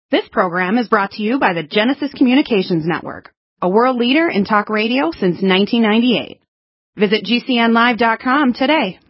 This program is brought to you by the Genesis Communications Network, a world leader in talk radio since 1998. Visit GCNlive.com today.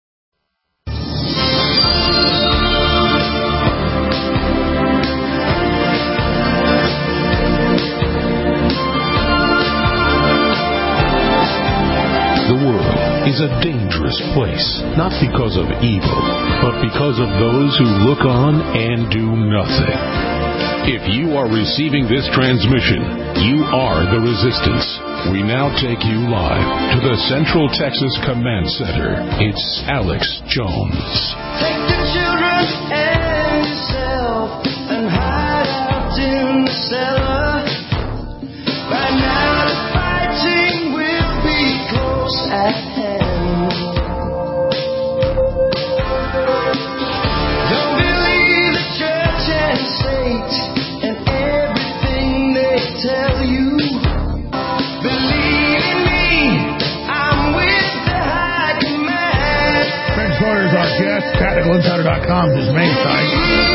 The world is a dangerous place, not because of evil, but because of those who look on and do nothing. If you are receiving this transmission, you are the resistance. We now take you live to the Central Texas Command Center. It's Alex Jones. Take the children and yourself and hide out in the cellar. By now the fighting will be close at hand. Don't believe the church and state and everything they tell you. Believe in me, I'm with the high command. Fred Sawyer is our guest. TacticalInsider.com is his main site.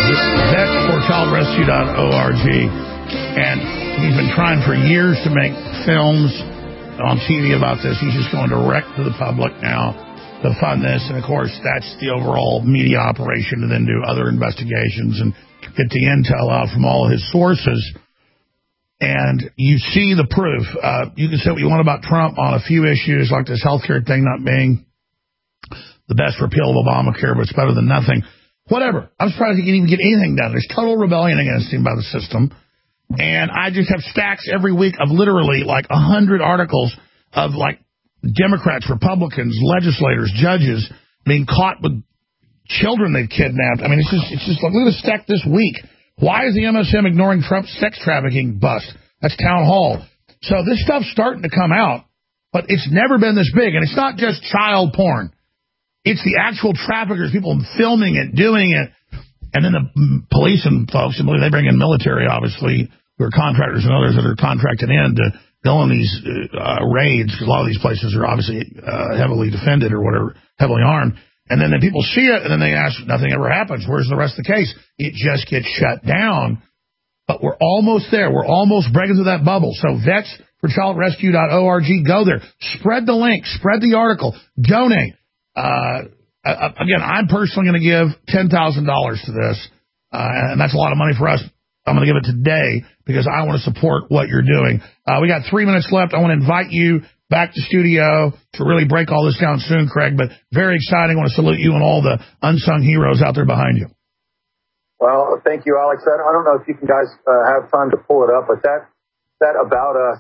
VetForChildRescue.org. And he's been trying for years to make films on TV about this. He's just going direct to the public now to fund this. And, of course, that's the overall media operation, to then do other investigations and get the intel out from all of his sources. And you see the proof. You can say what you want about Trump on a few issues, like this healthcare thing not being the best repeal of Obamacare, but it's better than nothing. Whatever. I'm surprised he can even get anything done. There's total rebellion against him by the system. And I just have stacks every week of literally like 100 articles of like Democrats, Republicans, legislators, judges being caught with children they've kidnapped. I mean, it's just like, look at the stack this week. Why is the MSM ignoring Trump's sex trafficking bust? That's Town Hall. So this stuff's starting to come out, but it's never been this big. And it's not just child porn. It's the actual traffickers, people filming it, doing it. And then the police and folks, and they bring in military, obviously, who are contractors and others that are contracted in to go on these raids, because a lot of these places are obviously heavily defended or whatever, heavily armed. And then the people see it, and then they ask, nothing ever happens. Where's the rest of the case? It just gets shut down. But we're almost there. We're almost breaking through that bubble. So vetsforchildrescue.org, go there. Spread the link. Spread the article. Donate. Again, I'm personally going to give $10,000 to this, and that's a lot of money for us. I'm going to give it today because I want to support what you're doing. We got 3 minutes left. I want to invite you back to studio to really break all this down soon, Craig, but very exciting. I want to salute you and all the unsung heroes out there behind you. Well, thank you, Alex. I don't know if you guys have time to pull it up, but that About Us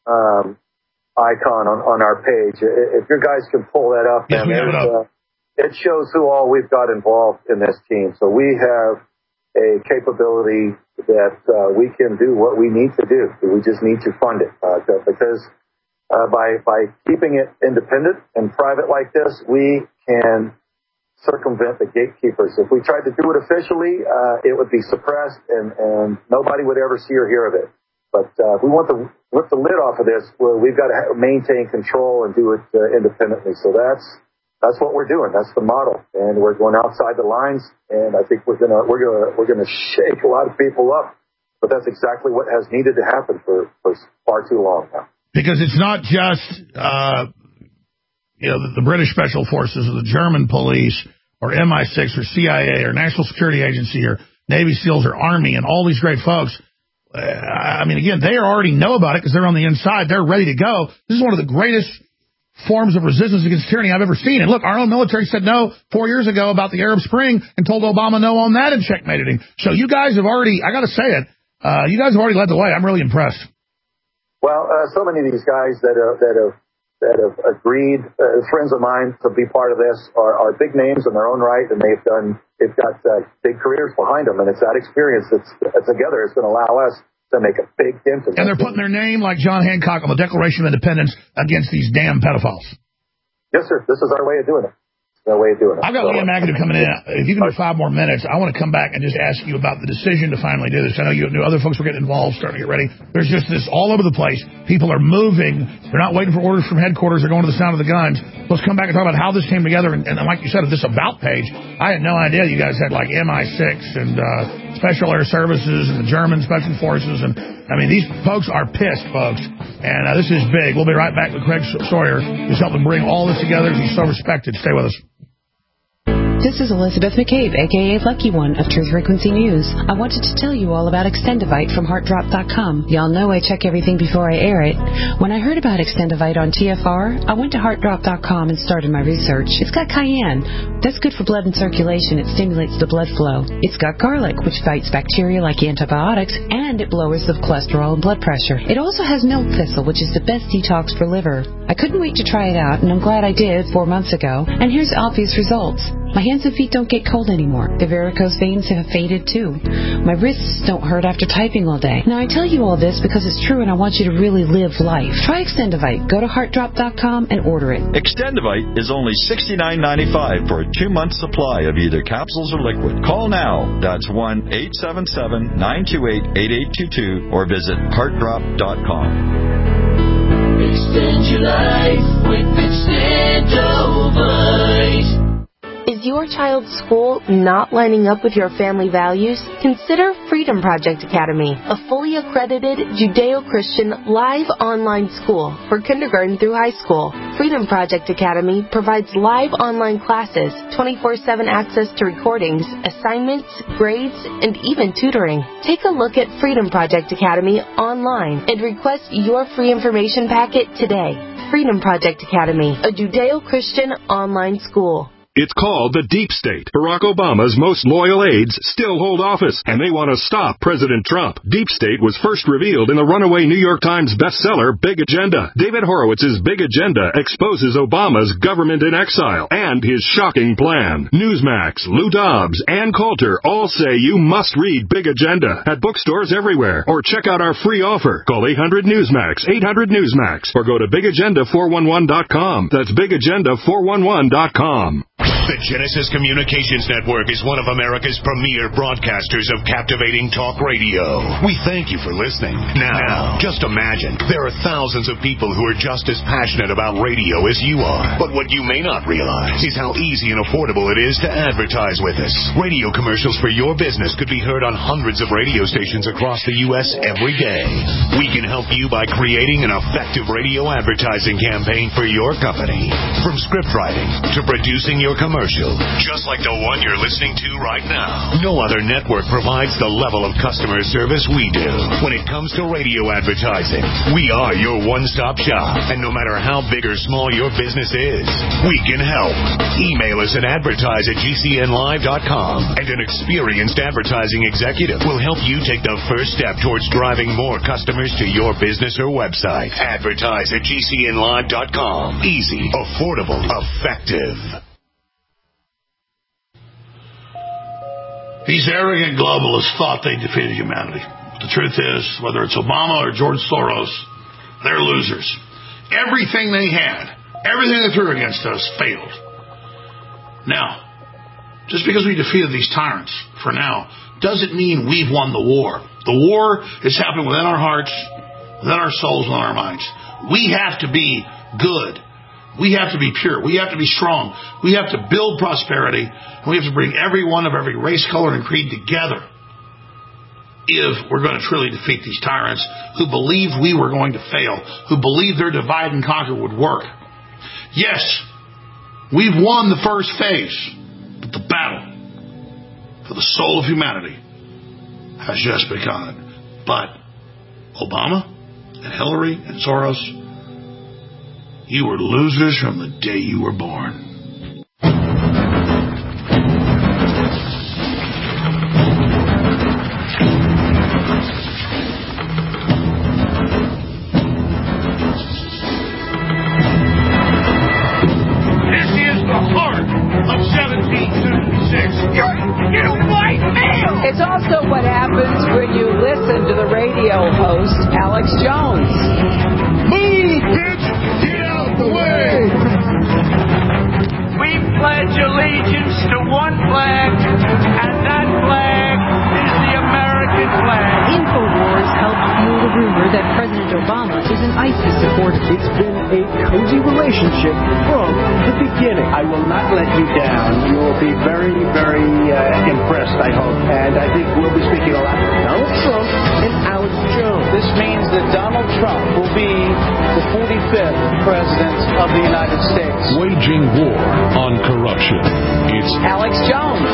icon on our page, if you guys can pull that up, yes, it shows who all we've got involved in this team. So we have a capability that we can do what we need to do. We just need to fund it because by keeping it independent and private like this, we can circumvent the gatekeepers. If we tried to do it officially, it would be suppressed and nobody would ever see or hear of it. But if we want to lift the lid off of this, well, we've got to maintain control and do it independently. So that's what we're doing. That's the model, and we're going outside the lines. And I think we're gonna shake a lot of people up. But that's exactly what has needed to happen for far too long now. Because it's not just the British Special Forces or the German police or MI6 or CIA or National Security Agency or Navy SEALs or Army and all these great folks. I mean, again, they already know about it because they're on the inside. They're ready to go. This is one of the greatest forms of resistance against tyranny I've ever seen. And look, our own military said no 4 years ago about the Arab Spring and told Obama no on that and checkmated him. So you guys have already, I got to say it, you guys have already led the way. I'm really impressed. Well, so many of these guys that have agreed, friends of mine, to be part of this are big names in their own right, and they've got big careers behind them, and it's that experience that's together is going to allow us to make a big difference. And they're putting their name, like John Hancock, on the Declaration of Independence against these damn pedophiles. Yes, sir. This is our way of doing it. way of doing it. I've got Leah McAdoo coming in. If you can do 5 more minutes, I want to come back and just ask you about the decision to finally do this. I know you knew other folks were getting involved, starting to get ready. There's just this all over the place. People are moving. They're not waiting for orders from headquarters. They're going to the sound of the guns. Let's come back and talk about how this came together. And like you said, this About page, I had no idea you guys had like MI6 and Special Air Services and the German Special Forces. And I mean, these folks are pissed, folks. And this is big. We'll be right back with Craig Sawyer, who's helping bring all this together. He's so respected. Stay with us. This is Elizabeth McCabe, a.k.a. Lucky One of Truth Frequency News. I wanted to tell you all about Extendivite from HeartDrop.com. Y'all know I check everything before I air it. When I heard about Extendivite on TFR, I went to HeartDrop.com and started my research. It's got cayenne. That's good for blood and circulation. It stimulates the blood flow. It's got garlic, which fights bacteria like antibiotics, and it lowers the cholesterol and blood pressure. It also has milk thistle, which is the best detox for liver. I couldn't wait to try it out, and I'm glad I did 4 months ago. And here's obvious results. My hands and feet don't get cold anymore. The varicose veins have faded too. My wrists don't hurt after typing all day. Now I tell you all this because it's true and I want you to really live life. Try Extendivite. Go to HeartDrop.com and order it. Extendivite is only $69.95 for a 2-month supply of either capsules or liquid. Call now. That's 1-877-928-8822 or visit HeartDrop.com. Extend your life with Extendivite. Is your child's school not lining up with your family values? Consider Freedom Project Academy, a fully accredited Judeo-Christian live online school for kindergarten through high school. Freedom Project Academy provides live online classes, 24/7 access to recordings, assignments, grades, and even tutoring. Take a look at Freedom Project Academy online and request your free information packet today. Freedom Project Academy, a Judeo-Christian online school. It's called the Deep State. Barack Obama's most loyal aides still hold office, and they want to stop President Trump. Deep State was first revealed in the runaway New York Times bestseller, Big Agenda. David Horowitz's Big Agenda exposes Obama's government in exile and his shocking plan. Newsmax, Lou Dobbs, and Coulter all say you must read Big Agenda at bookstores everywhere, or check out our free offer. Call 800-NEWSMAX, 800-NEWSMAX, or go to BigAgenda411.com. That's BigAgenda411.com. The Genesis Communications Network is one of America's premier broadcasters of captivating talk radio. We thank you for listening. Now, just imagine, there are thousands of people who are just as passionate about radio as you are. But what you may not realize is how easy and affordable it is to advertise with us. Radio commercials for your business could be heard on hundreds of radio stations across the U.S. every day. We can help you by creating an effective radio advertising campaign for your company. From script writing to producing your commercial, just like the one you're listening to right now. No other network provides the level of customer service we do. When it comes to radio advertising, we are your one-stop shop. And no matter how big or small your business is, we can help. Email us at advertise@gcnlive.com, and an experienced advertising executive will help you take the first step towards driving more customers to your business or website. Advertise@gcnlive.com. Easy, affordable, effective. These arrogant globalists thought they defeated humanity. But the truth is, whether it's Obama or George Soros, they're losers. Everything they had, everything they threw against us failed. Now, just because we defeated these tyrants for now doesn't mean we've won the war. The war is happening within our hearts, within our souls, within our minds. We have to be good. We have to be pure. We have to be strong. We have to build prosperity. And we have to bring everyone of every race, color, and creed together if we're going to truly defeat these tyrants who believed we were going to fail, who believed their divide and conquer would work. Yes, we've won the first phase, but the battle for the soul of humanity has just begun. But Obama and Hillary and Soros, you were losers from the day you were born. This is the heart of 1776. You're white male! It's also what happens when you listen to the radio host, Alex Jones. Move, bitch! Get out the way! We pledge the rumor that President Obama is an ISIS supporter. It's been a cozy relationship from the beginning. I will not let you down. You will be very, very impressed, I hope. And I think we'll be speaking a lot with Donald Trump and Alex Jones. This means that Donald Trump will be the 45th president of the United States. Waging war on corruption. It's Alex Jones.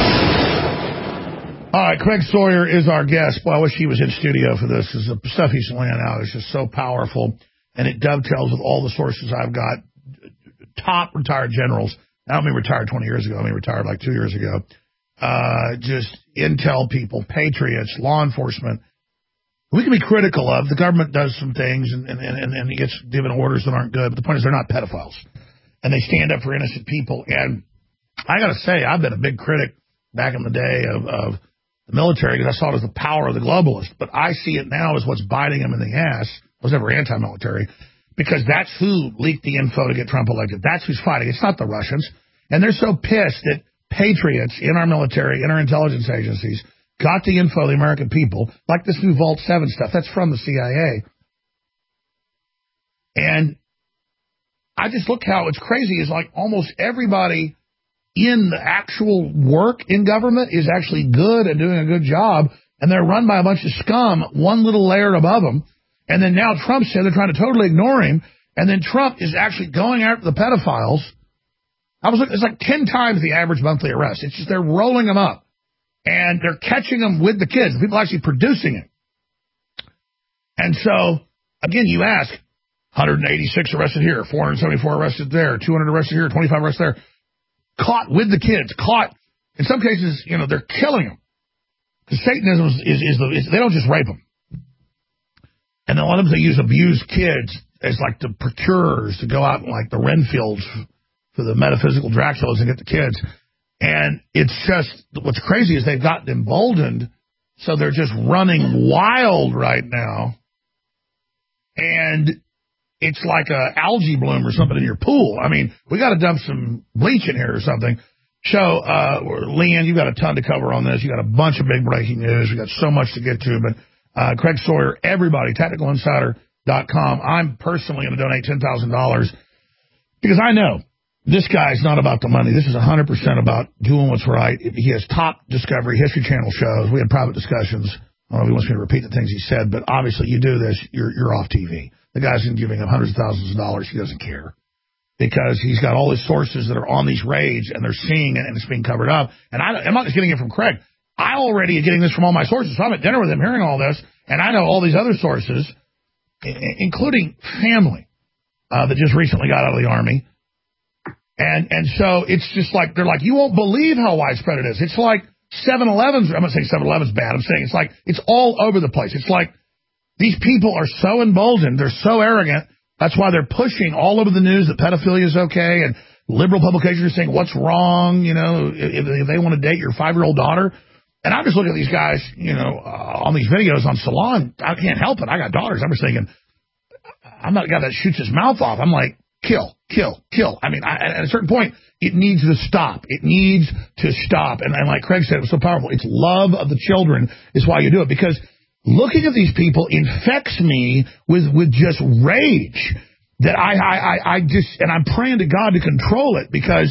All right, Craig Sawyer is our guest. Boy, I wish he was in studio for this, because the stuff he's laying out is just so powerful, and it dovetails with all the sources I've got. Top retired generals. I don't mean retired 20 years ago. I mean retired like 2 years ago. Just intel people, patriots, law enforcement. We can be critical of. The government does some things, and he gets given orders that aren't good. But the point is, they're not pedophiles, and they stand up for innocent people. And I got to say, I've been a big critic back in the day of the military, because I saw it as the power of the globalists. But I see it now as what's biting them in the ass. I was never anti-military, because that's who leaked the info to get Trump elected. That's who's fighting. It's not the Russians. And they're so pissed that patriots in our military, in our intelligence agencies, got the info of the American people, like this new Vault 7 stuff. That's from the CIA. And I just look how it's crazy. Is like almost everybody in the actual work in government is actually good and doing a good job, and they're run by a bunch of scum one little layer above them. And then now Trump said they're trying to totally ignore him, and then Trump is actually going after the pedophiles. I was looking, it's like 10 times the average monthly arrest. It's just they're rolling them up, and they're catching them with the kids, the people actually producing it. And so, again, you ask, 186 arrested here, 474 arrested there, 200 arrested here, 25 arrested there. Caught with the kids, caught. In some cases, they're killing them. Because Satanism is they don't just rape them. And then a lot of them, they use abused kids as like the procurers to go out in like the Renfields for the metaphysical Draculas and get the kids. And it's just, what's crazy is they've gotten emboldened, so they're just running wild right now. And it's like a algae bloom or something in your pool. I mean, we got to dump some bleach in here or something. Leanne, you got a ton to cover on this. You got a bunch of big breaking news. We got so much to get to. But Craig Sawyer, everybody, TechnicalInsider.com. I'm personally going to donate $10,000 because I know this guy's not about the money. This is 100% about doing what's right. He has top Discovery, History Channel shows. We had private discussions. I don't know if he wants me to repeat the things he said, but obviously you do this, you're off TV. The guy's been giving him hundreds of thousands of dollars. He doesn't care because he's got all his sources that are on these raids, and they're seeing it, and it's being covered up. And I'm not just getting it from Craig. I already am getting this from all my sources. So I'm at dinner with him hearing all this, and I know all these other sources, including family that just recently got out of the Army. And so it's just like, they're like, you won't believe how widespread it is. It's like 7-Eleven's, I'm not saying 7-Eleven's bad. I'm saying it's like, it's all over the place. It's like, these people are so emboldened. They're so arrogant. That's why they're pushing all over the news that pedophilia is okay, and liberal publications are saying what's wrong, if they want to date your 5-year-old daughter. And I'm just looking at these guys, on these videos on Salon. I can't help it. I got daughters. I'm just thinking, I'm not a guy that shoots his mouth off. I'm like, kill. I mean, at a certain point, it needs to stop. It needs to stop. And like Craig said, it was so powerful. It's love of the children is why you do it, because looking at these people infects me with just rage that I just, and I'm praying to God to control it, because,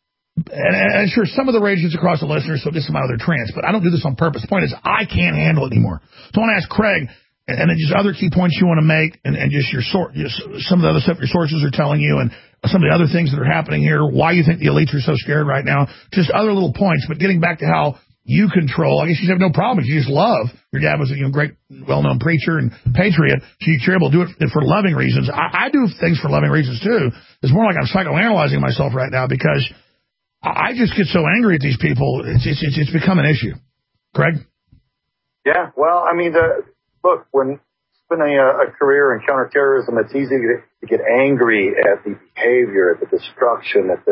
and sure, some of the rage is across the listeners, so this is my other trance, but I don't do this on purpose. The point is, I can't handle it anymore. So I want to ask Craig, and then just other key points you want to make, and just some of the other stuff your sources are telling you, and some of the other things that are happening here, why you think the elites are so scared right now, just other little points, but getting back to how you control. I guess you have no problem. You just love. Your dad was a great, well-known preacher and patriot, so you're able to do it for loving reasons. I do things for loving reasons, too. It's more like I'm psychoanalyzing myself right now, because I just get so angry at these people. It's become an issue. Craig? Yeah, well, I mean, look, when spending a career in counterterrorism, it's easy to get angry at the behavior, at the destruction, at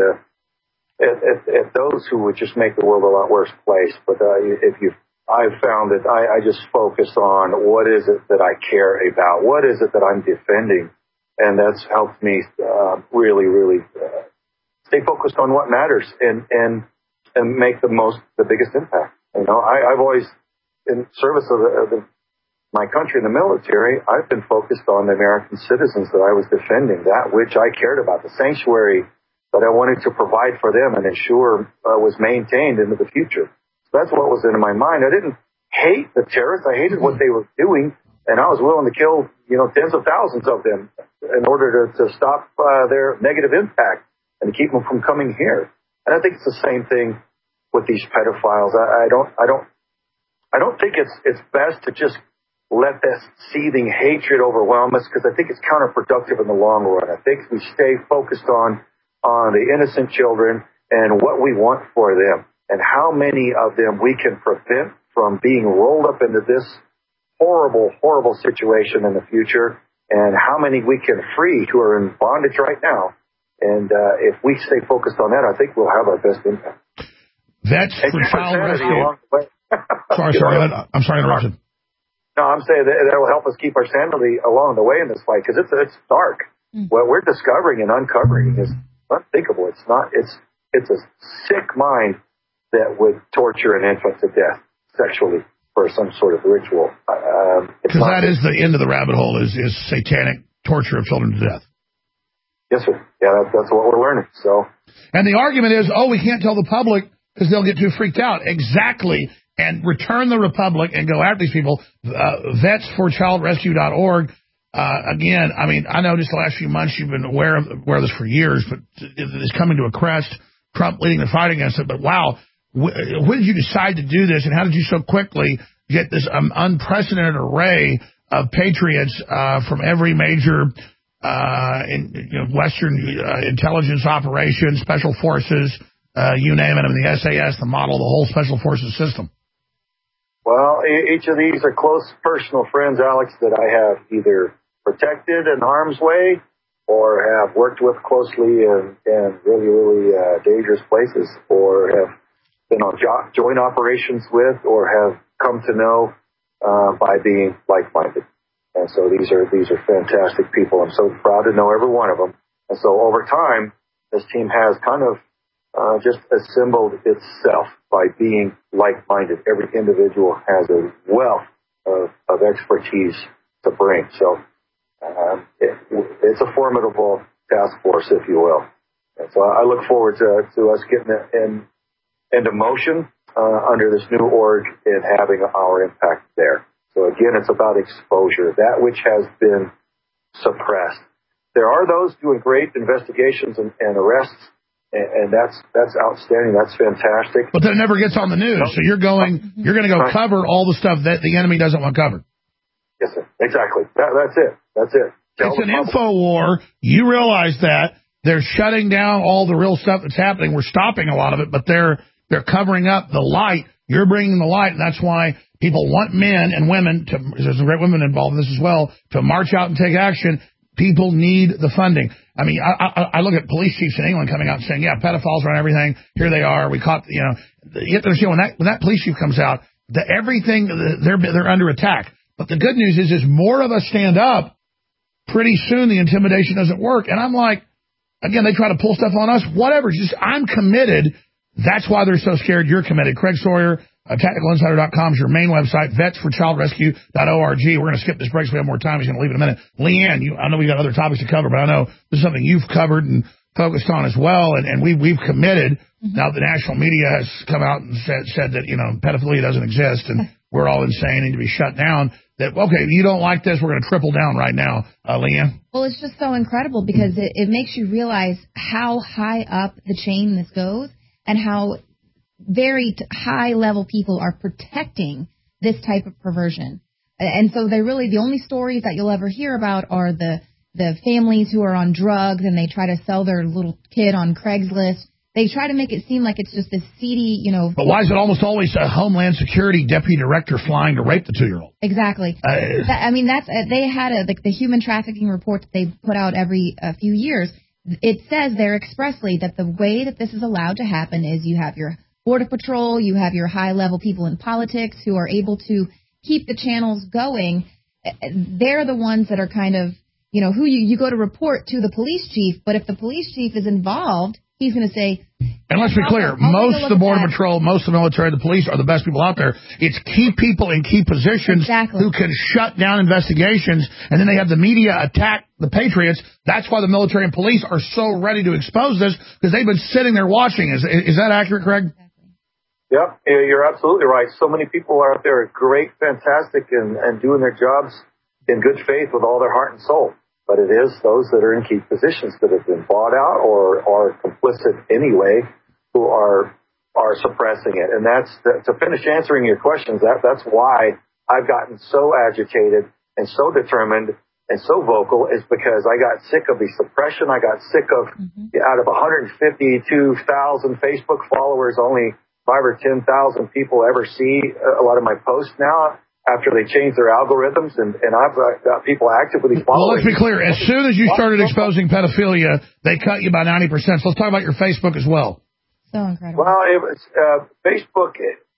those who would just make the world a lot worse place. But I've found that I just focus on what is it that I care about, what is it that I'm defending, and that's helped me really, really stay focused on what matters and make the biggest impact. I've always, in service of the my country in the military, I've been focused on the American citizens that I was defending, that which I cared about, the sanctuary that I wanted to provide for them and ensure was maintained into the future. So that's what was in my mind. I didn't hate the terrorists. I hated what they were doing, and I was willing to kill, tens of thousands of them in order to stop their negative impact and to keep them from coming here. And I think it's the same thing with these pedophiles. I don't think it's best to just let this seething hatred overwhelm us, because I think it's counterproductive in the long run. I think we stay focused on the innocent children and what we want for them and how many of them we can prevent from being rolled up into this horrible, horrible situation in the future, and how many we can free who are in bondage right now. And if we stay focused on that, I think we'll have our best impact. Vets for Child Rescue. I'm sorry, interruption. No, I'm saying that will help us keep our sanity along the way in this fight, because it's dark. What we're discovering and uncovering is unthinkable. It's not. It's a sick mind that would torture an infant to death sexually for some sort of ritual. Because that is the end of the rabbit hole, is satanic torture of children to death. Yes, sir. Yeah, that's what we're learning. So, and the argument is, we can't tell the public because they'll get too freaked out. Exactly. And return the republic and go after these people. Vetsforchildrescue.org. Again, I know just the last few months you've been aware of this for years, but it's coming to a crest. Trump leading the fight against it. But wow, when did you decide to do this, and how did you so quickly get this unprecedented array of patriots from every major Western intelligence operation, special forces, you name it? The SAS, the model, the whole special forces system. Well, each of these are close personal friends, Alex, that I have either protected in harm's way or have worked with closely in really, really dangerous places, or have been on joint operations with, or have come to know by being like-minded. And so these are fantastic people. I'm so proud to know every one of them. And so over time, this team has kind of just assembled itself by being like-minded. Every individual has a wealth of expertise to bring. So it's a formidable task force, if you will. And so I look forward to us getting it into motion under this new org and having our impact there. So again, it's about exposure, that which has been suppressed. There are those doing great investigations and arrests, and that's outstanding. That's fantastic. But that never gets on the news. So you're going to go cover all the stuff that the enemy doesn't want covered. Yes, sir. Exactly. That's it. It's an info war. You realize that they're shutting down all the real stuff that's happening. We're stopping a lot of it, but they're covering up the light. You're bringing the light, and that's why people want men and women there's some great women involved in this as well, to march out and take action. People need the funding. I look at police chiefs in England coming out and saying, yeah, pedophiles are on everything. Here they are. We caught, you have to understand when that police chief comes out, everything, they're under attack. But the good news is more of us stand up, pretty soon the intimidation doesn't work. And I'm like, again, they try to pull stuff on us, whatever. I'm committed. That's why they're so scared. You're committed. Craig Sawyer, TacticalInsider.com is your main website. Vetsforchildrescue.org. We're going to skip this break so we have more time. He's going to leave in a minute. Leanne, I know we've got other topics to cover, but I know this is something you've covered and focused on as well, and we've committed. Now the national media has come out and said that, pedophilia doesn't exist and we're all insane and to be shut down. That, okay, you don't like this, we're going to triple down right now. Leanne? Well, it's just so incredible because it makes you realize how high up the chain this goes and how very high-level people are protecting this type of perversion. And so the only stories that you'll ever hear about are the families who are on drugs and they try to sell their little kid on Craigslist. They try to make it seem like it's just this seedy, But why is it almost always a Homeland Security deputy director flying to rape the 2-year-old? Exactly. They had the human trafficking report that they put out every few years. It says there expressly that the way that this is allowed to happen is you have your Border Patrol, you have your high-level people in politics who are able to keep the channels going. They're the ones that are kind of, who you go to report to the police chief, but if the police chief is involved, he's going to say... And let's be clear, most of the Border Patrol, most of the military, the police are the best people out there. It's key people in key positions who can shut down investigations, and then they have the media attack the patriots. That's why the military and police are so ready to expose this, because they've been sitting there watching. Is that accurate, Craig? Yep, you're absolutely right. So many people are out there great, fantastic, and doing their jobs in good faith with all their heart and soul. But it is those that are in key positions that have been bought out or are complicit anyway who are suppressing it. And that's to finish answering your questions. That's why I've gotten so agitated and so determined and so vocal, is because I got sick of the suppression. I got sick of out of 152,000 Facebook followers, only 5,000 or 10,000 people ever see a lot of my posts now. After they change their algorithms, and I've got people active with these followers. Well, let's be clear. As soon as you started exposing pedophilia, they cut you by 90%. So let's talk about your Facebook as well. So incredible. Well, it was Facebook.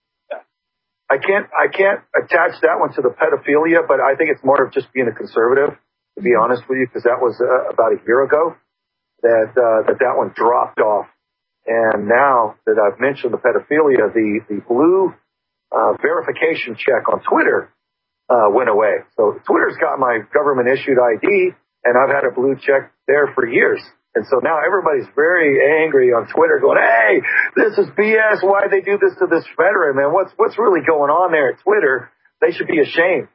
I can't attach that one to the pedophilia, but I think it's more of just being a conservative, to be honest with you, because that was about a year ago that one dropped off. And now that I've mentioned the pedophilia, the blue verification check on Twitter went away. So Twitter's got my government-issued ID, and I've had a blue check there for years. And so now everybody's very angry on Twitter going, hey, this is BS. Why'd they do this to this veteran, man? What's really going on there at Twitter? They should be ashamed.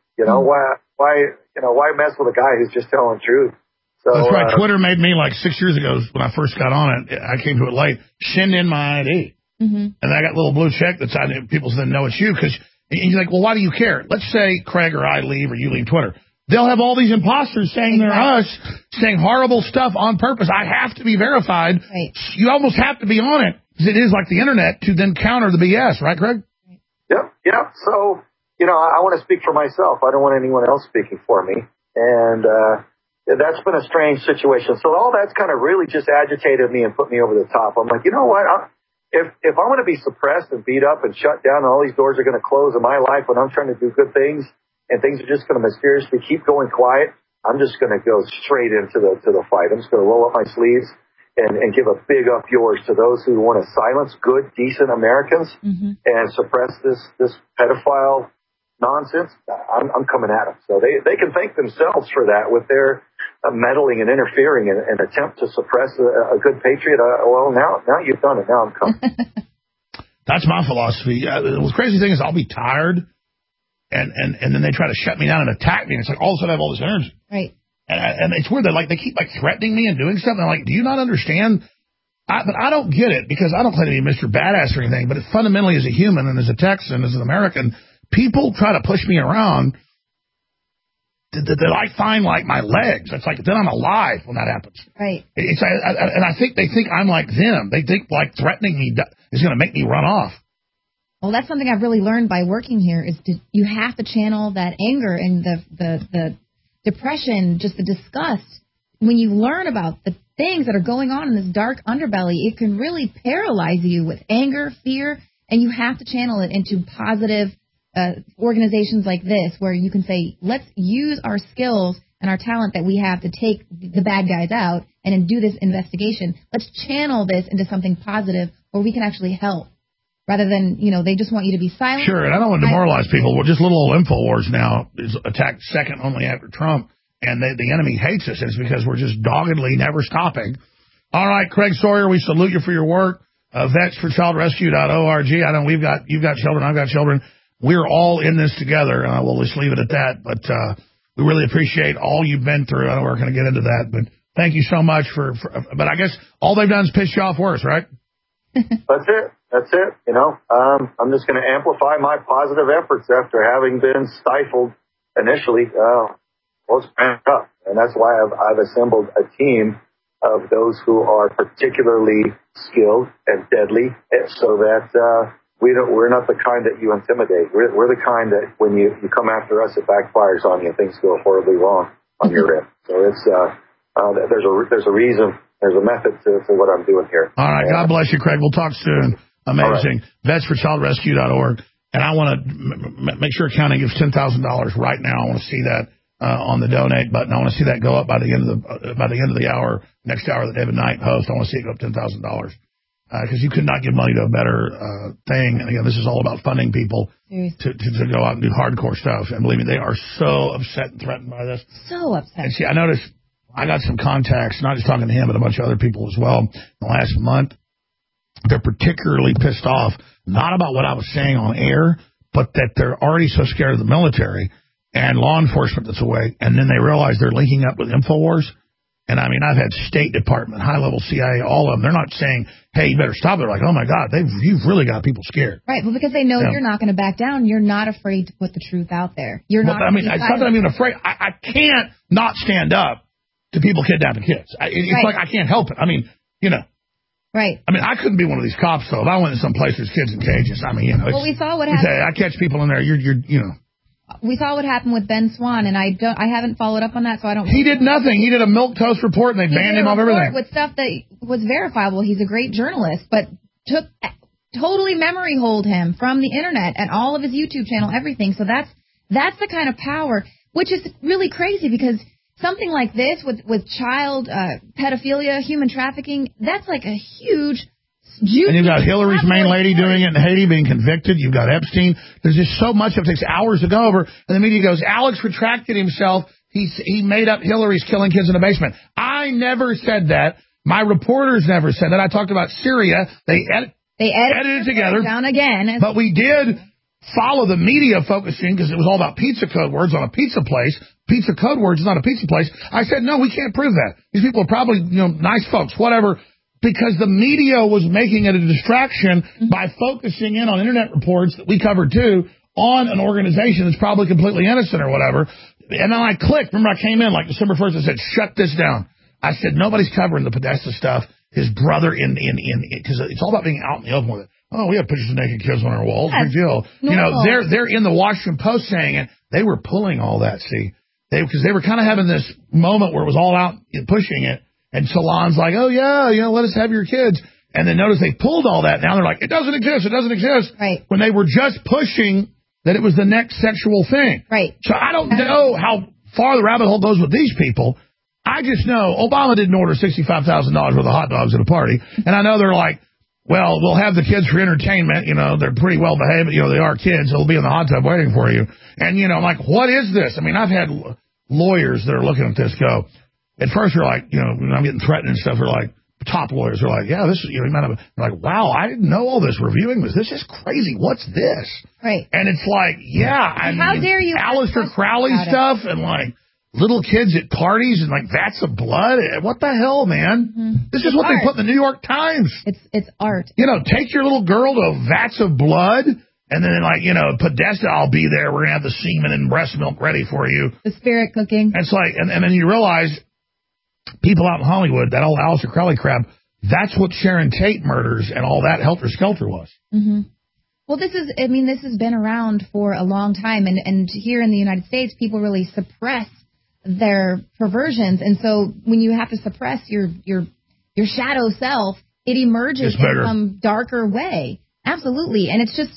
Why mess with a guy who's just telling the truth? So, that's right. Twitter made me, like 6 years ago when I first got on it. I came to it late. Send in my ID. And I got a little blue check that's on it. People then know it's you. And you're like, well, why do you care? Let's say Craig or I leave or you leave Twitter. They'll have all these imposters saying they're us, saying horrible stuff on purpose. I have to be verified. Right. You almost have to be on it, because it is like the internet, to then counter the BS. Right, Craig? Yep. So, I want to speak for myself. I don't want anyone else speaking for me. And that's been a strange situation. So all that's kind of really just agitated me and put me over the top. I'm like, you know what? If I'm going to be suppressed and beat up and shut down and all these doors are going to close in my life when I'm trying to do good things and things are just going to mysteriously keep going quiet, I'm just going to go straight into the fight. I'm just going to roll up my sleeves and give a big up yours to those who want to silence good, decent Americans and suppress this pedophile nonsense. I'm coming at them. So they can thank themselves for that with their meddling and interfering and attempt to suppress a good patriot. Well, now you've done it. Now I'm coming. That's my philosophy. The crazy thing is I'll be tired, and then they try to shut me down and attack me. And it's like all of a sudden I have all this energy. Right. And it's weird. They keep threatening me and doing stuff. And I'm like, do you not understand? But I don't get it, because I don't claim to be Mr. Badass or anything. But fundamentally, as a human and as a Texan, as an American, people try to push me around that I find like my legs. It's like then I'm alive when that happens. Right. And I think they think I'm like them. They think like threatening me is going to make me run off. Well, that's something I've really learned by working here is you have to channel that anger and the depression, just the disgust. When you learn about the things that are going on in this dark underbelly, it can really paralyze you with anger, fear, and you have to channel it into positive organizations like this, where you can say, let's use our skills and our talent that we have to take the bad guys out and then do this investigation. Let's channel this into something positive where we can actually help, rather than, they just want you to be silent. Sure, and I don't want to demoralize people. Well, just little old InfoWars now is attacked second only after Trump, and the enemy hates us. It's because we're just doggedly never stopping. All right, Craig Sawyer, we salute you for your work. VetsForChildRescue.org. I know you've got children, I've got children. We're all in this together, and we'll just leave it at that. But we really appreciate all you've been through. I know we're going to get into that, but thank you so much for. But I guess all they've done is piss you off worse, right? That's it. I'm just going to amplify my positive efforts after having been stifled initially. Let's ramp up, and that's why I've assembled a team of those who are particularly skilled and deadly, so that. We're not the kind that you intimidate. We're the kind that when you come after us, it backfires on you and things go horribly wrong on your end. So it's there's a reason, there's a method to what I'm doing here. All right, God bless you, Craig. We'll talk soon. Amazing. Right. VetsForChildRescue.org. And I want to make sure accounting gives $10,000 right now. I want to see that. on the donate button. I want to see that go up by the end of the hour, next hour, the David Knight post. I want to see it go up $10,000. Because you could not give money to a better thing. And again, this is all about funding people to go out and do hardcore stuff. And believe me, they are so upset and threatened by this. So upset. And see, I noticed I got some contacts, not just talking to him, but a bunch of other people as well in the last month. They're particularly pissed off, not about what I was saying on air, but that they're already so scared of the military and law enforcement that's away. And then they realize they're linking up with InfoWars. And, I mean, I've had State Department, high-level CIA, all of them. They're not saying, hey, you better stop. They're like, oh, my God, you've really got people scared. Right, well, because they know you're not going to back down. You're not afraid to put the truth out there. You're not. I mean, it's not that I'm even afraid. I can't not stand up to people kidnapping kids. It's like I can't help it. I mean, you know. Right. I mean, I couldn't be one of these cops, though. If I went to some place there's kids in cages, I mean, you know. Well, we saw what happened. I catch people in there, you know. We saw what happened with Ben Swann, and I haven't followed up on that, so I don't. He did nothing. He did a milquetoast report, and they banned him off everything. With stuff that was verifiable. He's a great journalist, but totally memory hold him from the internet and all of his YouTube channel, everything. So that's the kind of power, which is really crazy because something like this with child pedophilia, human trafficking, that's like a huge. And you've got Hillary's main lady doing it in Haiti, being convicted. You've got Epstein. There's just so much of it takes hours to go over. And the media goes, Alex retracted himself. He made up Hillary's killing kids in the basement. I never said that. My reporters never said that. I talked about Syria. They edited it together. Down again. But we did follow the media focusing because it was all about pizza code words on a pizza place. Pizza code words is not a pizza place. I said, no, we can't prove that. These people are probably, nice folks, whatever. Because the media was making it a distraction by focusing in on internet reports that we covered too on an organization that's probably completely innocent or whatever. And then I clicked. Remember, I came in like December 1st and said, shut this down. I said, nobody's covering the Podesta stuff. His brother because it's all about being out in the open with it. Oh, we have pictures of naked kids on our walls. Big deal. Normal. They're in the Washington Post saying it. They were pulling all that, see. Because they were kind of having this moment where it was all out pushing it. And Salon's like, oh, yeah, let us have your kids. And then notice they pulled all that. Now they're like, it doesn't exist. It doesn't exist. Right. When they were just pushing that it was the next sexual thing. Right. So I don't know how far the rabbit hole goes with these people. I just know Obama didn't order $65,000 worth of hot dogs at a party. And I know they're like, well, we'll have the kids for entertainment. They're pretty well behaved. They are kids. They'll be in the hot tub waiting for you. And, I'm like, what is this? I mean, I've had lawyers that are looking at this go. At first, they're like, when I'm getting threatened and stuff, they're like, top lawyers are like, yeah, this is, they're like, wow, I didn't know all this reviewing this. This is crazy. What's this? Right. And it's like, yeah, how dare you? Aleister Crowley stuff and like little kids at parties and like vats of blood. What the hell, man? Mm-hmm. This is what art. They put in the New York Times. It's art. Take your little girl to vats of blood. And then, Podesta, I'll be there. We're going to have the semen and breast milk ready for you. The spirit cooking. It's like, and then you realize people out in Hollywood, that old Aleister Crowley crap, that's what Sharon Tate murders and all that helter-skelter was. Mm-hmm. Well, this has been around for a long time. And here in the United States, people really suppress their perversions. And so when you have to suppress your shadow self, it emerges in some darker way. Absolutely. And it's just...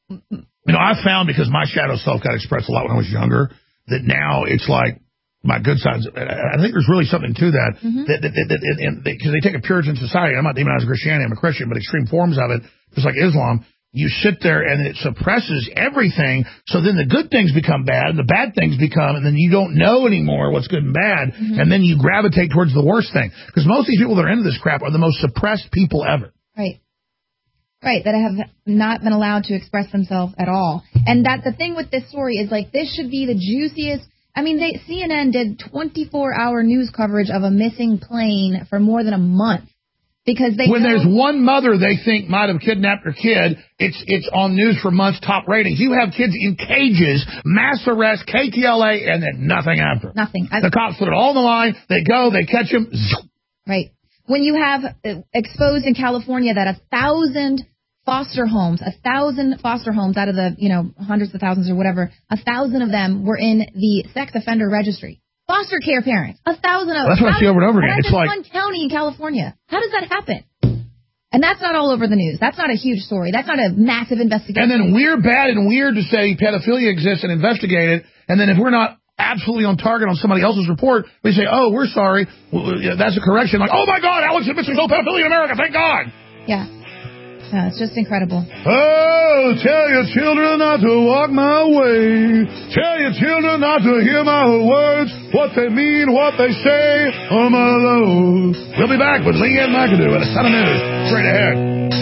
I found, because my shadow self got expressed a lot when I was younger, that now it's like my good sides. I think there's really something to that. Mm-hmm. Because they take a Puritan society. I'm not demonizing Christianity. I'm a Christian, but extreme forms of it, just like Islam. You sit there and it suppresses everything. So then the good things become bad and the bad things become, and then you don't know anymore what's good and bad. Mm-hmm. And then you gravitate towards the worst thing. Because most of these people that are into this crap are the most suppressed people ever. Right. Right, that have not been allowed to express themselves at all. And that the thing with this story is, this should be the juiciest. I mean, CNN did 24-hour news coverage of a missing plane for more than a month. Because when there's one mother they think might have kidnapped her kid, it's on news for months, top ratings. You have kids in cages, mass arrest, KTLA, and then nothing after. Nothing. The cops put it all on the line. They go, they catch them. Right. When you have exposed in California that 1,000 foster homes out of the, hundreds of thousands or whatever, 1,000 of them were in the sex offender registry. Foster care parents, 1,000 of them. That's what I see over and over again. It's like one county in California. How does that happen? And that's not all over the news. That's not a huge story. That's not a massive investigation. And then we're bad and weird to say pedophilia exists and investigate it. And then if we're not absolutely on target on somebody else's report, we say, oh, we're sorry, that's a correction. Like, oh, my God, Alex admits there's no pedophilia in America, thank God. Yeah. No, it's just incredible. Oh, tell your children not to walk my way. Tell your children not to hear my words, what they mean, what they say, oh, my Lord. We'll be back with Leanne McAdoo and a ton of news straight ahead.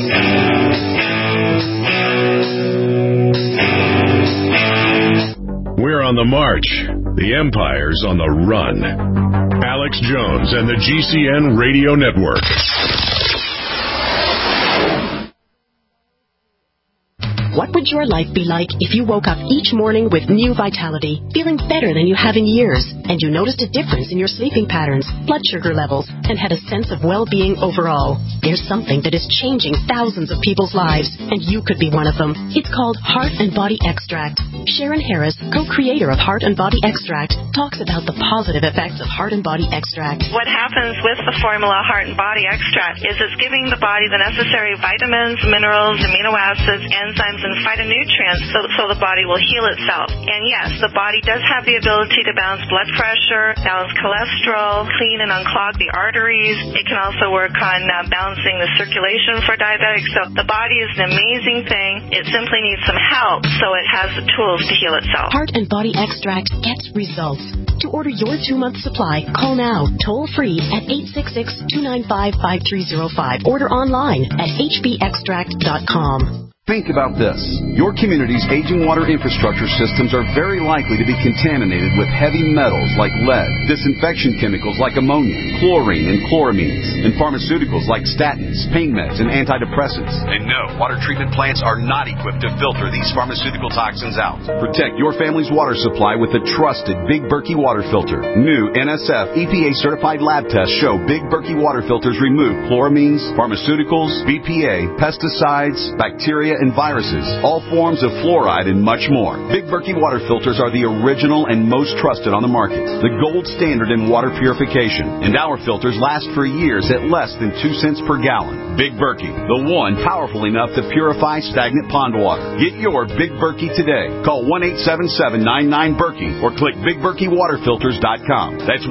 We're on the march. The Empire's on the run. Alex Jones and the GCN Radio Network. What would your life be like if you woke up each morning with new vitality, feeling better than you have in years, and you noticed a difference in your sleeping patterns, blood sugar levels, and had a sense of well-being overall? There's something that is changing thousands of people's lives, and you could be one of them. It's called Heart and Body Extract. Sharon Harris, co-creator of Heart and Body Extract, talks about the positive effects of Heart and Body Extract. What happens with the formula Heart and Body Extract is it's giving the body the necessary vitamins, minerals, amino acids, enzymes, and phytonutrients so the body will heal itself. And yes, the body does have the ability to balance blood pressure, balance cholesterol, clean and unclog the arteries. It can also work on balancing the circulation for diabetics. So the body is an amazing thing. It simply needs some help so it has the tools to heal itself. Heart and Body Extract gets results. To order your 2-month supply, call now, toll free at 866-295-5305. Order online at hbextract.com. Think about this. Your community's aging water infrastructure systems are very likely to be contaminated with heavy metals like lead, disinfection chemicals like ammonia, chlorine and chloramines, and pharmaceuticals like statins, pain meds, and antidepressants. And no, water treatment plants are not equipped to filter these pharmaceutical toxins out. Protect your family's water supply with the trusted Big Berkey water filter. New NSF EPA-certified lab tests show Big Berkey water filters remove chloramines, pharmaceuticals, BPA, pesticides, bacteria, and viruses, all forms of fluoride, and much more. Big Berkey water filters are the original and most trusted on the market, the gold standard in water purification, and our filters last for years at less than 2 cents per gallon. Big Berkey, the one powerful enough to purify stagnant pond water. Get your Big Berkey today. Call 1-877-99-BERKEY or click BigBerkeyWaterFilters.com. That's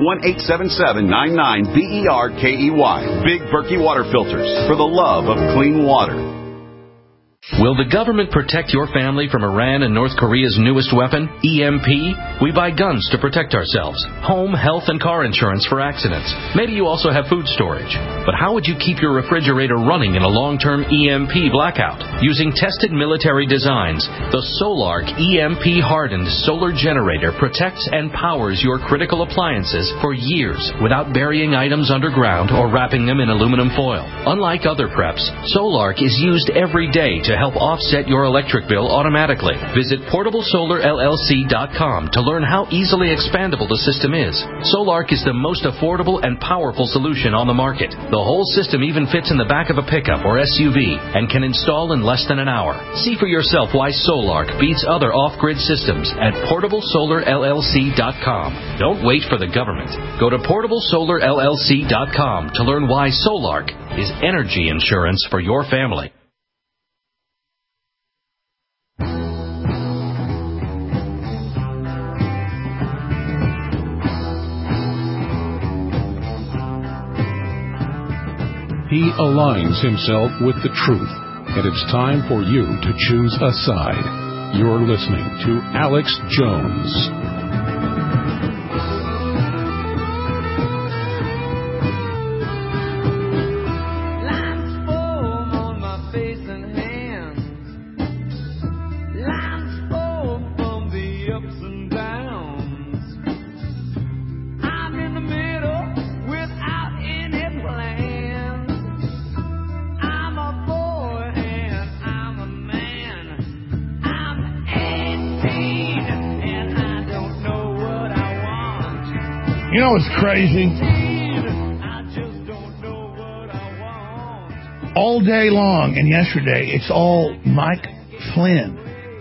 1-877-99-BERKEY. Big Berkey Water Filters, for the love of clean water. Will the government protect your family from Iran and North Korea's newest weapon, EMP? We buy guns to protect ourselves, home, health, and car insurance for accidents. Maybe you also have food storage. But how would you keep your refrigerator running in a long-term EMP blackout? Using tested military designs, the Solark EMP-hardened solar generator protects and powers your critical appliances for years without burying items underground or wrapping them in aluminum foil. Unlike other preps, Solark is used every day to help offset your electric bill automatically. Visit PortableSolarLLC.com to learn how easily expandable the system is. Solark is the most affordable and powerful solution on the market. The whole system even fits in the back of a pickup or SUV and can install in less than an hour. See for yourself why Solark beats other off-grid systems at PortableSolarLLC.com. Don't wait for the government. Go to PortableSolarLLC.com to learn why Solark is energy insurance for your family. He aligns himself with the truth, and it's time for you to choose a side. You're listening to Alex Jones. You know what's crazy? All day long and yesterday, it's all Mike Flynn.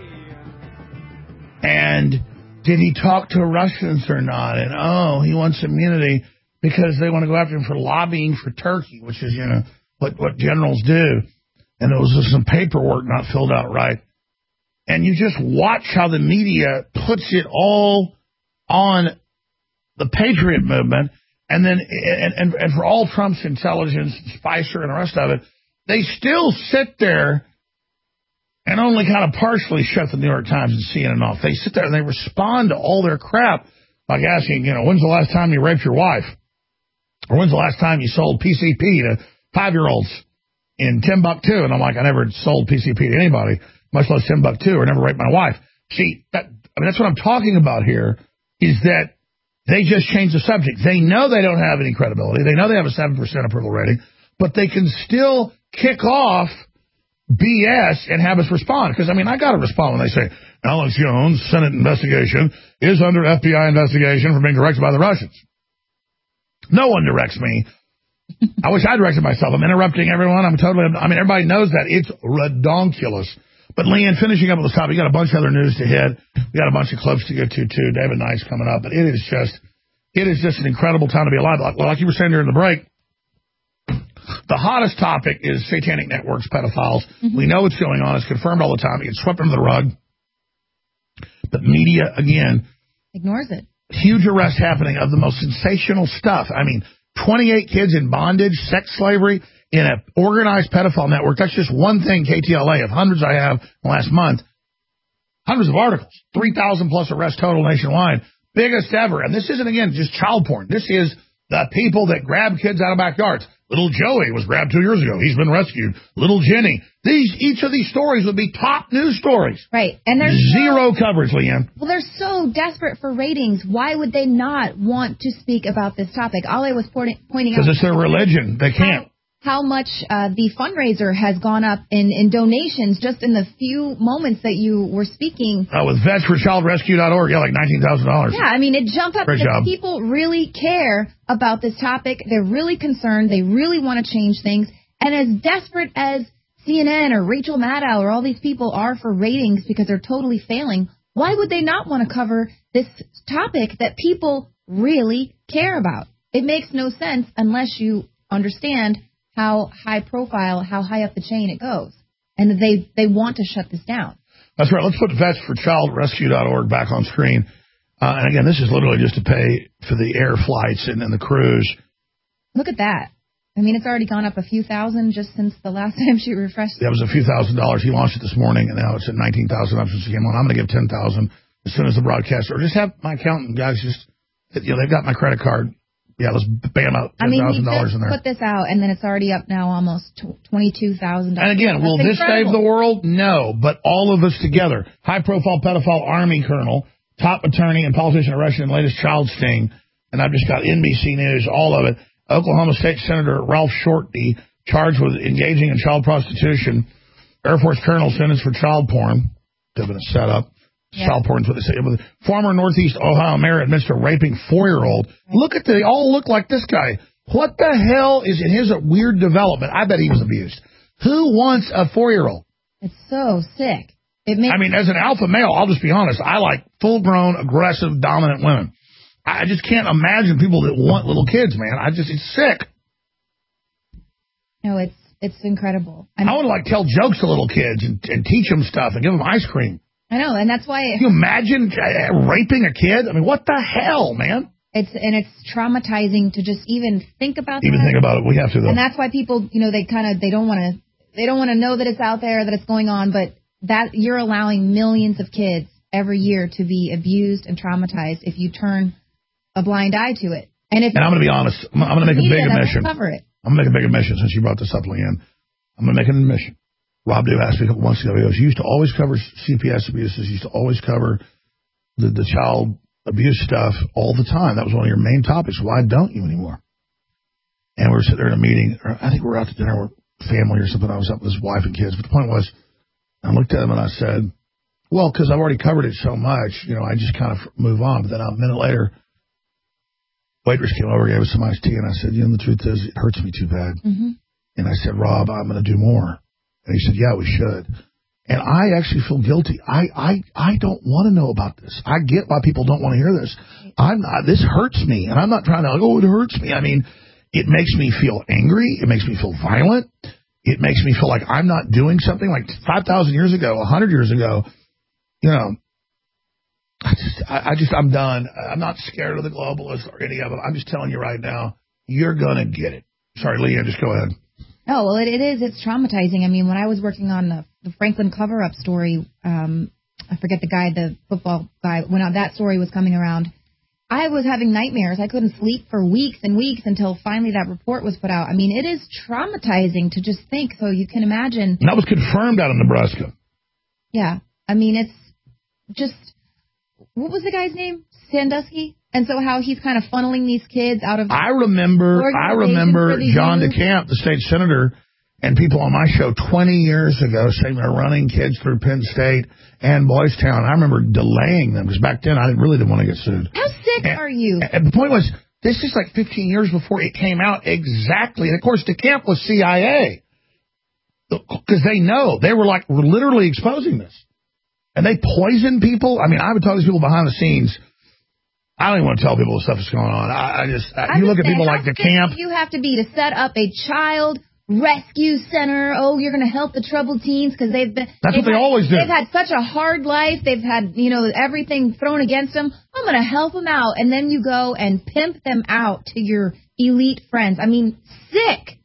And did he talk to Russians or not? And, oh, he wants immunity because they want to go after him for lobbying for Turkey, which is, you know, what generals do. And there was just some paperwork not filled out right. And you just watch how the media puts it all on the Patriot movement, and then and for all Trump's intelligence, Spicer, and the rest of it, they still sit there and only kind of partially shut the New York Times and CNN off. They sit there and they respond to all their crap, like asking, when's the last time you raped your wife? Or when's the last time you sold PCP to 5-year-olds in Timbuktu? And I'm like, I never sold PCP to anybody, much less Timbuktu, or never raped my wife. See, that's what I'm talking about here, is that they just changed the subject. They know they don't have any credibility. They know they have a 7% approval rating, but they can still kick off BS and have us respond. Because, I got to respond when they say, Alex Jones' Senate investigation is under FBI investigation for being directed by the Russians. No one directs me. I wish I directed myself. I'm interrupting everyone. Everybody knows that. It's redonkulous. But, Leanne, finishing up with this topic, we got a bunch of other news to hit. We got a bunch of clips to get to, too. David Knight's coming up. But it is just an incredible time to be alive. Like you were saying during the break, the hottest topic is satanic networks, pedophiles. Mm-hmm. We know what's going on. It's confirmed all the time. It gets swept under the rug. But media, again, ignores it. Huge arrest happening of the most sensational stuff. 28 kids in bondage, sex slavery, in an organized pedophile network. That's just one thing, KTLA, of hundreds I have in the last month. Hundreds of articles. 3,000 plus arrests total nationwide. Biggest ever. And this isn't, again, just child porn. This is the people that grab kids out of backyards. Little Joey was grabbed 2 years ago. He's been rescued. Little Jenny. Each of these stories would be top news stories. Right. And there's zero coverage, Leanne. Well, they're so desperate for ratings. Why would they not want to speak about this topic? All I was pointing out. Because it's their religion. They can't. How much the fundraiser has gone up in donations just in the few moments that you were speaking. With vetsforchildrescue.org, like $19,000. Yeah, it jumped up. Great job. People really care about this topic. They're really concerned. They really want to change things. And as desperate as CNN or Rachel Maddow or all these people are for ratings because they're totally failing, why would they not want to cover this topic that people really care about? It makes no sense unless you understand how high profile, how high up the chain it goes. And they want to shut this down. That's right. Let's put vetsforchildrescue.org back on screen. And again, this is literally just to pay for the air flights and the cruise. Look at that. It's already gone up a few thousand just since the last time she refreshed. That was a few $1,000s. He launched it this morning, and now it's at $19,000 up since he came on. I'm going to give $10,000 as soon as the broadcast. Or just have my accountant guys they've got my credit card. Yeah, let's bam out $10,000 in there. Put this out, and then it's already up now almost $22,000. And again, will this save the world? No, but all of us together. High-profile pedophile Army colonel, top attorney and politician arrested in the latest child sting. And I've just got NBC News, all of it. Oklahoma State Senator Ralph Shorty charged with engaging in child prostitution. Air Force colonel sentenced for child porn. Could have been a setup. Yeah. Child porn is what they say. Former Northeast Ohio mayor admits to raping 4-year-old. Look at they all look like this guy. What the hell is in his weird development? I bet he was abused. Who wants a 4-year-old? It's so sick. As an alpha male, I'll just be honest. I like full-grown, aggressive, dominant women. I just can't imagine people that want little kids, man. It's sick. No, it's incredible. I want to tell jokes to little kids and teach them stuff and give them ice cream. I know, and that's why... Can you imagine raping a kid? What the hell, man? It's traumatizing to just even think about that. Even think about it. We have to, though. And that's why people, they don't want to know that it's out there, that it's going on, but that you're allowing millions of kids every year to be abused and traumatized if you turn a blind eye to it. And I'm going to be honest. I'm going to make a big admission. Cover it. I'm going to make a big admission since you brought this up, Leanne. I'm going to make an admission. Rob Dew asked me a couple months ago, he goes, you used to always cover CPS abuses, you used to always cover the child abuse stuff all the time. That was one of your main topics. Why don't you anymore? And we were sitting there in a meeting, or I think we were out to dinner with family or something. I was up with his wife and kids. But the point was, I looked at him and I said, well, because I've already covered it so much, I just kind of move on. But then a minute later, waitress came over, gave us some iced tea, and I said, the truth is, it hurts me too bad. Mm-hmm. And I said, Rob, I'm going to do more. And he said, yeah, we should. And I actually feel guilty. I don't want to know about this. I get why people don't want to hear this. This hurts me. And I'm not trying to, it hurts me. It makes me feel angry. It makes me feel violent. It makes me feel like I'm not doing something. Like 5,000 years ago, 100 years ago, I'm done. I'm not scared of the globalists or any of them. I'm just telling you right now, you're going to get it. Sorry, Leanne, just go ahead. Oh, well, it is. It's traumatizing. I mean, when I was working on the Franklin cover-up story, I forget the guy, the football guy, when that story was coming around, I was having nightmares. I couldn't sleep for weeks and weeks until finally that report was put out. I mean, it is traumatizing to just think. So you can imagine. And that was confirmed out of Nebraska. Yeah. I mean, it's just, what was the guy's name? Sandusky? And so how he's kind of funneling these kids out of. I remember John DeCamp, the state senator, and people on my show 20 years ago saying they're running kids through Penn State and Boys Town. I remember delaying them because back then I really didn't want to get sued. How sick are you? And the point was, this is like 15 years before it came out exactly. And of course, DeCamp was CIA because they know they were literally exposing this. And they poison people. I mean, I would talk to these people behind the scenes. I don't even want to tell people the stuff that's going on. You look at people like DeCamp. You have to be to set up a child rescue center. Oh, you're going to help the troubled teens because they've been. That's what they always do. They've had such a hard life. They've had, everything thrown against them. I'm going to help them out. And then you go and pimp them out to your elite friends. I mean, sick.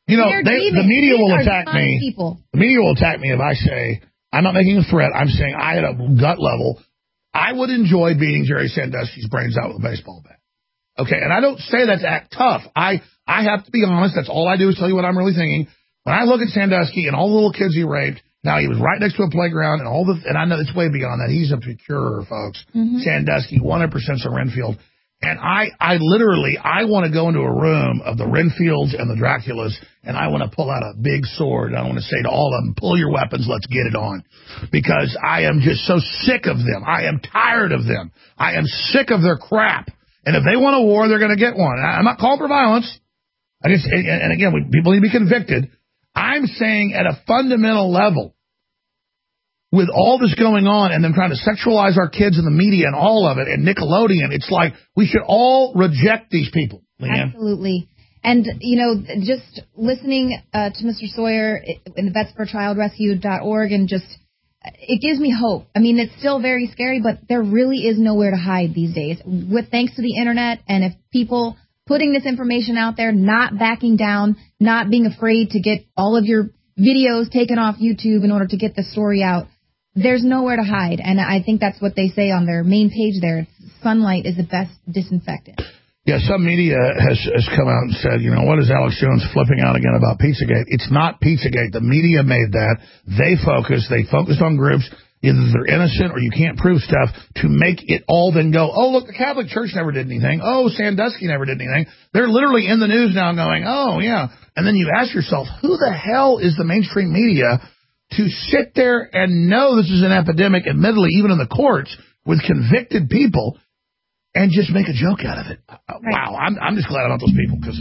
The media will attack me. The media will attack me if I say, I'm not making a threat. I'm saying I, at a gut level, I would enjoy beating Jerry Sandusky's brains out with a baseball bat. Okay, and I don't say that to act tough. I have to be honest. That's all I do is tell you what I'm really thinking. When I look at Sandusky and all the little kids he raped, now he was right next to a playground and I know it's way beyond that. He's a procurer, folks. Mm-hmm. Sandusky, 100% a Renfield. And I literally want to go into a room of the Renfields and the Draculas, and I want to pull out a big sword. I want to say to all of them, pull your weapons, let's get it on. Because I am just so sick of them. I am tired of them. I am sick of their crap. And if they want a war, they're going to get one. I'm not calling for violence. And again, people need to be convicted. I'm saying at a fundamental level, with all this going on and them trying to sexualize our kids in the media and all of it, and Nickelodeon, it's like we should all reject these people, Leanne. Absolutely. And, just listening to Mr. Sawyer in the vetsforchildrescue.org and just, it gives me hope. I mean, it's still very scary, but there really is nowhere to hide these days. Thanks to the internet, and if people putting this information out there, not backing down, not being afraid to get all of your videos taken off YouTube in order to get the story out, there's nowhere to hide. And I think that's what they say on their main page there. Sunlight is the best disinfectant. Yeah, some media has come out and said, what is Alex Jones flipping out again about Pizzagate? It's not Pizzagate. The media made that. They focused on groups. Either they're innocent or you can't prove stuff to make it all then go, oh, look, the Catholic Church never did anything. Oh, Sandusky never did anything. They're literally in the news now going, oh, yeah. And then you ask yourself, who the hell is the mainstream media to sit there and know this is an epidemic, admittedly, even in the courts, with convicted people, and just make a joke out of it? Right. Wow, I'm just glad about those people because,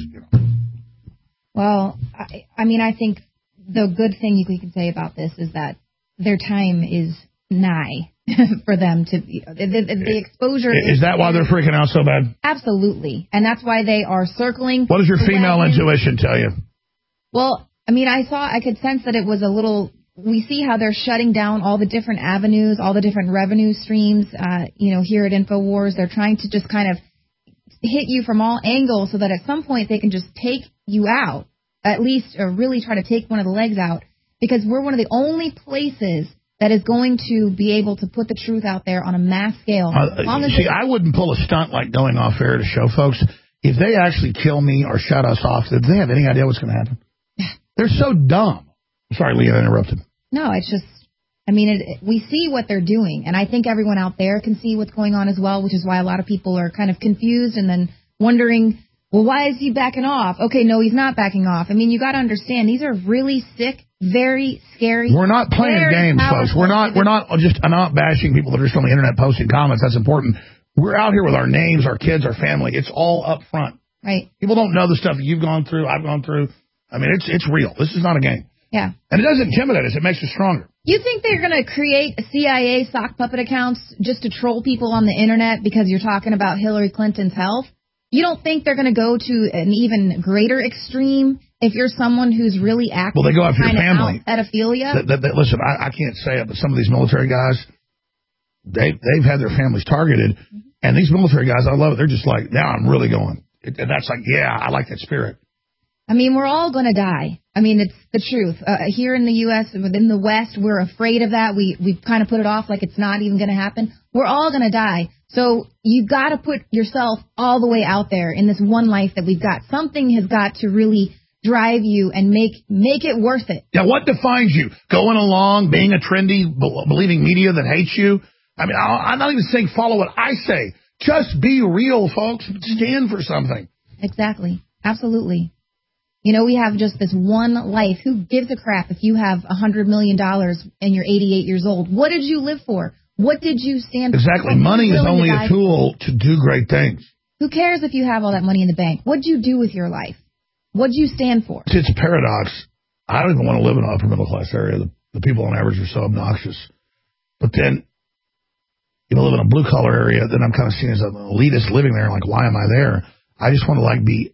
Well, I think the good thing you can say about this is that their time is nigh for them to the exposure. Is that why they're freaking out so bad? Absolutely. And that's why they are circling. What does your female intuition tell you? Well, I could sense that it was a little, we see how they're shutting down all the different avenues, all the different revenue streams, here at InfoWars. They're trying to just kind of hit you from all angles so that at some point they can just take you out, at least, or really try to take one of the legs out, because we're one of the only places that is going to be able to put the truth out there on a mass scale. I wouldn't pull a stunt like going off air to show folks. If they actually kill me or shut us off, do they have any idea what's going to happen? They're so dumb. Sorry, Leah, I interrupted. No, it's just, we see what they're doing, and I think everyone out there can see what's going on as well, which is why a lot of people are kind of confused and then wondering, well, why is he backing off? Okay, no, he's not backing off. You got to understand, these are really sick, very scary. We're not playing games, folks. I'm not bashing people that are just on the internet posting comments. That's important. We're out here with our names, our kids, our family. It's all up front. Right. People don't know the stuff that you've gone through, I've gone through. It's real. This is not a game. Yeah. And it doesn't intimidate us. It makes us stronger. You think they're going to create CIA sock puppet accounts just to troll people on the internet because you're talking about Hillary Clinton's health? You don't think they're going to go to an even greater extreme if you're someone who's really active? Well, they go after your family. Pedophilia? Listen, I can't say it, but some of these military guys, they've had their families targeted. And these military guys, I love it. They're just like, now I'm really going. And that's like, yeah, I like that spirit. I mean, we're all going to die. I mean, it's the truth. Here in the U.S., within the West, we're afraid of that. We've kind of put it off like it's not even going to happen. We're all going to die. So you've got to put yourself all the way out there in this one life that we've got. Something has got to really drive you and make it worth it. Yeah, what defines you? Going along, being a trendy, believing media that hates you? I mean, I'm not even saying follow what I say. Just be real, folks. Stand for something. Exactly. Absolutely. You know, we have just this one life. Who gives a crap if you have $100 million and you're 88 years old? What did you live for? What did you stand for? Exactly. Money is only a tool to do great things. Who cares if you have all that money in the bank? What do you do with your life? What do you stand for? It's a paradox. I don't even want to live in an upper middle class area. The people on average are so obnoxious. But then, you know, live in a blue collar area, then I'm kind of seen as an elitist living there. Like, why am I there? I just want to like be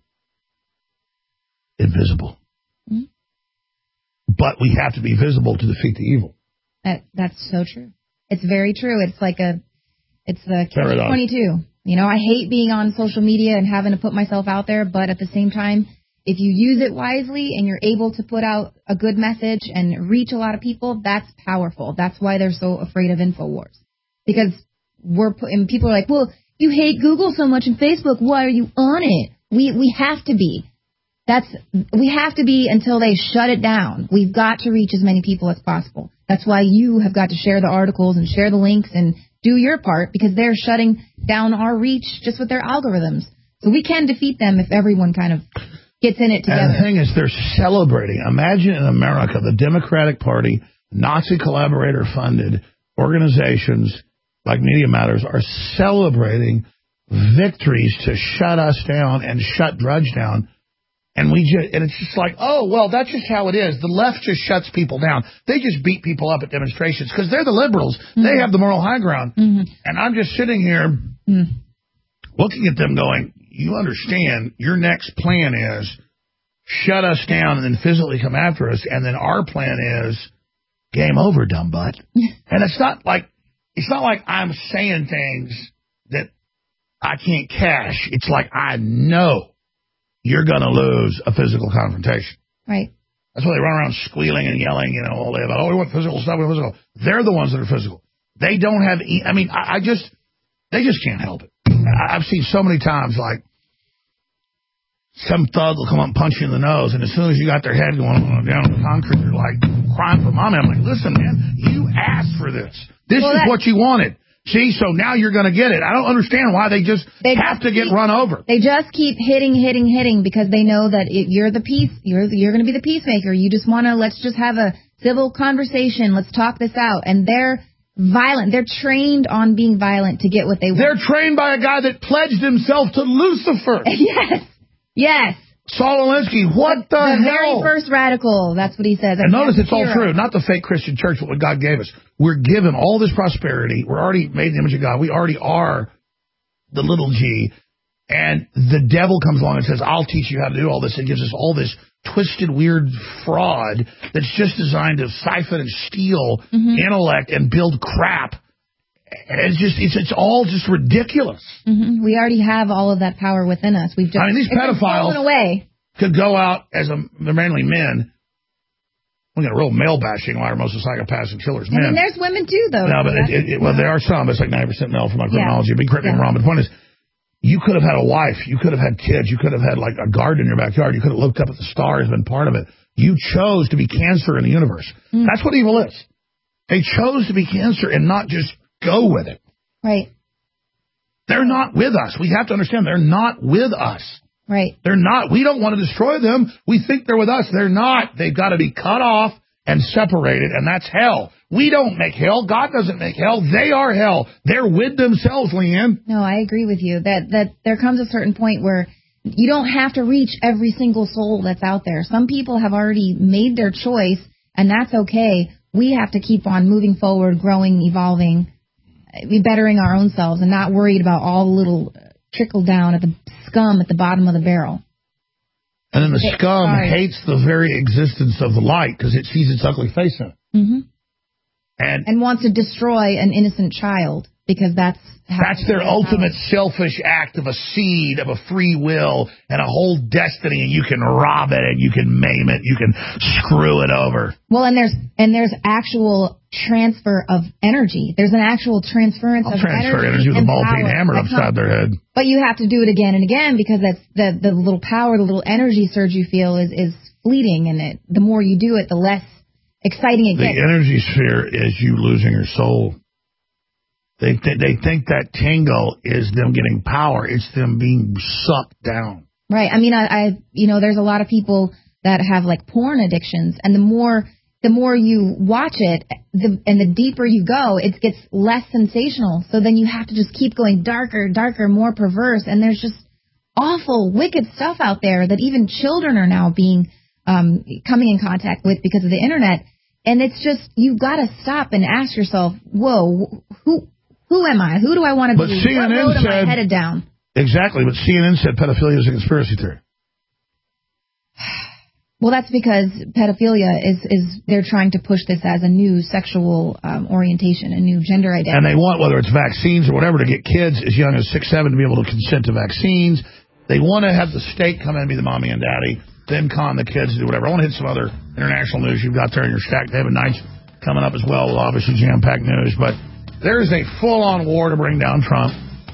invisible. Mm-hmm. But we have to be visible to defeat the evil. That's so true. It's very true. It's like it's the catch-22. You know, I hate being on social media and having to put myself out there, but at the same time, if you use it wisely and you're able to put out a good message and reach a lot of people, that's powerful. That's why they're so afraid of InfoWars. Because and people are like, well, you hate Google so much and Facebook, why are you on it? We have to be. We have to be until they shut it down. We've got to reach as many people as possible. That's why you have got to share the articles and share the links and do your part, because they're shutting down our reach just with their algorithms. So we can defeat them if everyone kind of gets in it together. And the thing is, they're celebrating. Imagine in America, the Democratic Party, Nazi collaborator-funded organizations like Media Matters are celebrating victories to shut us down and shut Drudge down. And it's just like, oh, well, that's just how it is. The left just shuts people down. They just beat people up at demonstrations because they're the liberals. Mm-hmm. They have the moral high ground. Mm-hmm. And I'm just sitting here looking at them going, you understand, your next plan is shut us down and then physically come after us. And then our plan is game over, dumb butt. And it's not like I'm saying things that I can't cash. It's like I know you're going to lose a physical confrontation. Right. That's why they run around squealing and yelling, you know, all day about, we want physical stuff, we want physical. They're the ones that are physical. They don't have, they just can't help it. I've seen so many times, like, some thug will come up and punch you in the nose, and as soon as you got their head going down on the concrete, you're like crying for mom. I'm like, listen, man, you asked for this. This is what you wanted. See, so now you're going to get it. I don't understand why they have to get run over. They just keep hitting because they know that you're the you're going to be the peacemaker. You just want to, let's just have a civil conversation. Let's talk this out. And they're violent. They're trained on being violent to get what they want. They're trained by a guy that pledged himself to Lucifer. Yes. Saul Alinsky, what the hell? The very first radical, that's what he says. And notice it's all true, not the fake Christian church, but what God gave us. We're given all this prosperity. We're already made in the image of God. We already are the little G. And the devil comes along and says, I'll teach you how to do all this. It gives us all this twisted, weird fraud that's just designed to siphon and steal intellect and build crap. It's all just ridiculous. Mm-hmm. We already have all of that power within us. We've just, these pedophiles away. Could go out as they're mainly men. We got a real male bashing why are most of psychopaths and killers men. I mean, there's women too, though. No, but there are some. It's like 90% male from my criminology. Be correct me if I'm wrong. But the point is, you could have had a wife. You could have had kids. You could have had like a garden in your backyard. You could have looked up at the stars, been part of it. You chose to be cancer in the universe. That's what evil is. They chose to be cancer and not just go with it. Right. They're not with us. We have to understand they're not with us. Right. They're not. We don't want to destroy them. We think they're with us. They're not. They've got to be cut off and separated, and that's hell. We don't make hell. God doesn't make hell. They are hell. They're with themselves, Leanne. No, I agree with you. That there comes a certain point where you don't have to reach every single soul that's out there. Some people have already made their choice, and that's okay. We have to keep on moving forward, growing, evolving, bettering our own selves, and not worried about all the little trickle down at the scum at the bottom of the barrel. And then the scum hates the very existence of the light because it sees its ugly face in it. Mm-hmm. and wants to destroy an innocent child because that's their ultimate selfish act of a seed, of a free will, and a whole destiny, and you can rob it, and you can maim it, you can screw it over. Well, and there's actual transfer of energy. There's an actual transference of energy with a ball being hammered upside their head. But you have to do it again and again because that's the little power, the little energy surge you feel is fleeting, and the more you do it, the less exciting it gets. The energy sphere is you losing your soul. They think that tingle is them getting power. It's them being sucked down. Right. I mean, I there's a lot of people that have like porn addictions, and the more you watch it, and the deeper you go, it gets less sensational. So then you have to just keep going darker, more perverse, and there's just awful, wicked stuff out there that even children are now being coming in contact with because of the internet. And it's just, you've got to stop and ask yourself, whoa, who am I? Who do I want to be? CNN what road am I said, headed down? Exactly, but CNN said pedophilia is a conspiracy theory. Well, that's because pedophilia is they're trying to push this as a new sexual orientation, a new gender identity. And they want, whether it's vaccines or whatever, to get kids as young as 6, 7 to be able to consent to vaccines. They want to have the state come in and be the mommy and daddy, then con the kids to do whatever. I want to hit some other international news you've got there in your stack. David Knight's coming up as well, obviously jam-packed news. But there is a full-on war to bring down Trump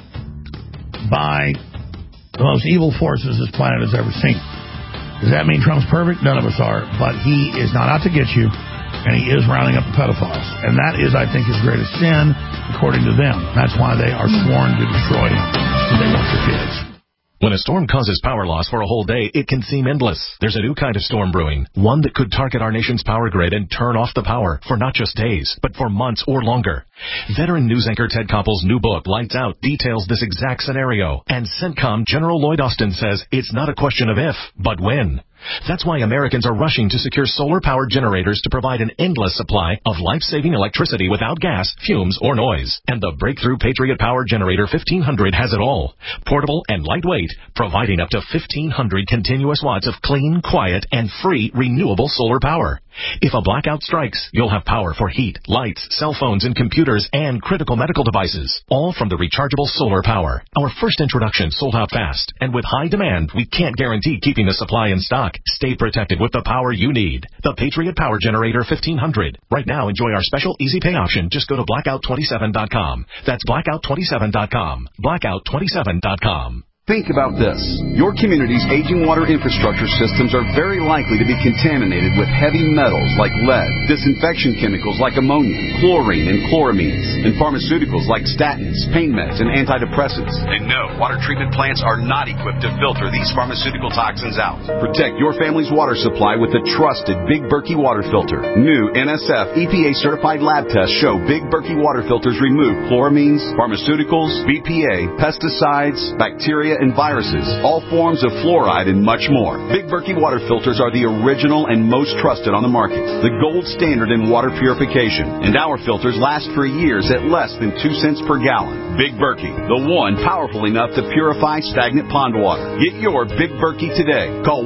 by the most evil forces this planet has ever seen. Does that mean Trump's perfect? None of us are. But he is not out to get you, and he is rounding up the pedophiles. And that is, I think, his greatest sin, according to them. That's why they are sworn to destroy him, because they want your kids. When a storm causes power loss for a whole day, it can seem endless. There's a new kind of storm brewing, one that could target our nation's power grid and turn off the power for not just days, but for months or longer. Veteran news anchor Ted Koppel's new book, Lights Out, details this exact scenario. And CENTCOM General Lloyd Austin says it's not a question of if, but when. That's why Americans are rushing to secure solar-powered generators to provide an endless supply of life-saving electricity without gas, fumes, or noise. And the breakthrough Patriot Power Generator 1500 has it all. Portable and lightweight, providing up to 1,500 continuous watts of clean, quiet, and free renewable solar power. If a blackout strikes, you'll have power for heat, lights, cell phones, and computers, and critical medical devices, all from the rechargeable solar power. Our first introduction sold out fast, and with high demand, we can't guarantee keeping the supply in stock. Stay protected with the power you need. The Patriot Power Generator 1500. Right now, enjoy our special easy pay option. Just go to blackout27.com. That's blackout27.com. Blackout27.com. Think about this. Your community's aging water infrastructure systems are very likely to be contaminated with heavy metals like lead, disinfection chemicals like ammonia, chlorine and chloramines, and pharmaceuticals like statins, pain meds, and antidepressants. And no, water treatment plants are not equipped to filter these pharmaceutical toxins out. Protect your family's water supply with the trusted Big Berkey water filter. New NSF EPA-certified lab tests show Big Berkey water filters remove chloramines, pharmaceuticals, BPA, pesticides, bacteria, and viruses, all forms of fluoride, and much more. Big Berkey water filters are the original and most trusted on the market, the gold standard in water purification, and our filters last for years at less than 2 cents per gallon. Big Berkey, the one powerful enough to purify stagnant pond water. Get your Big Berkey today. Call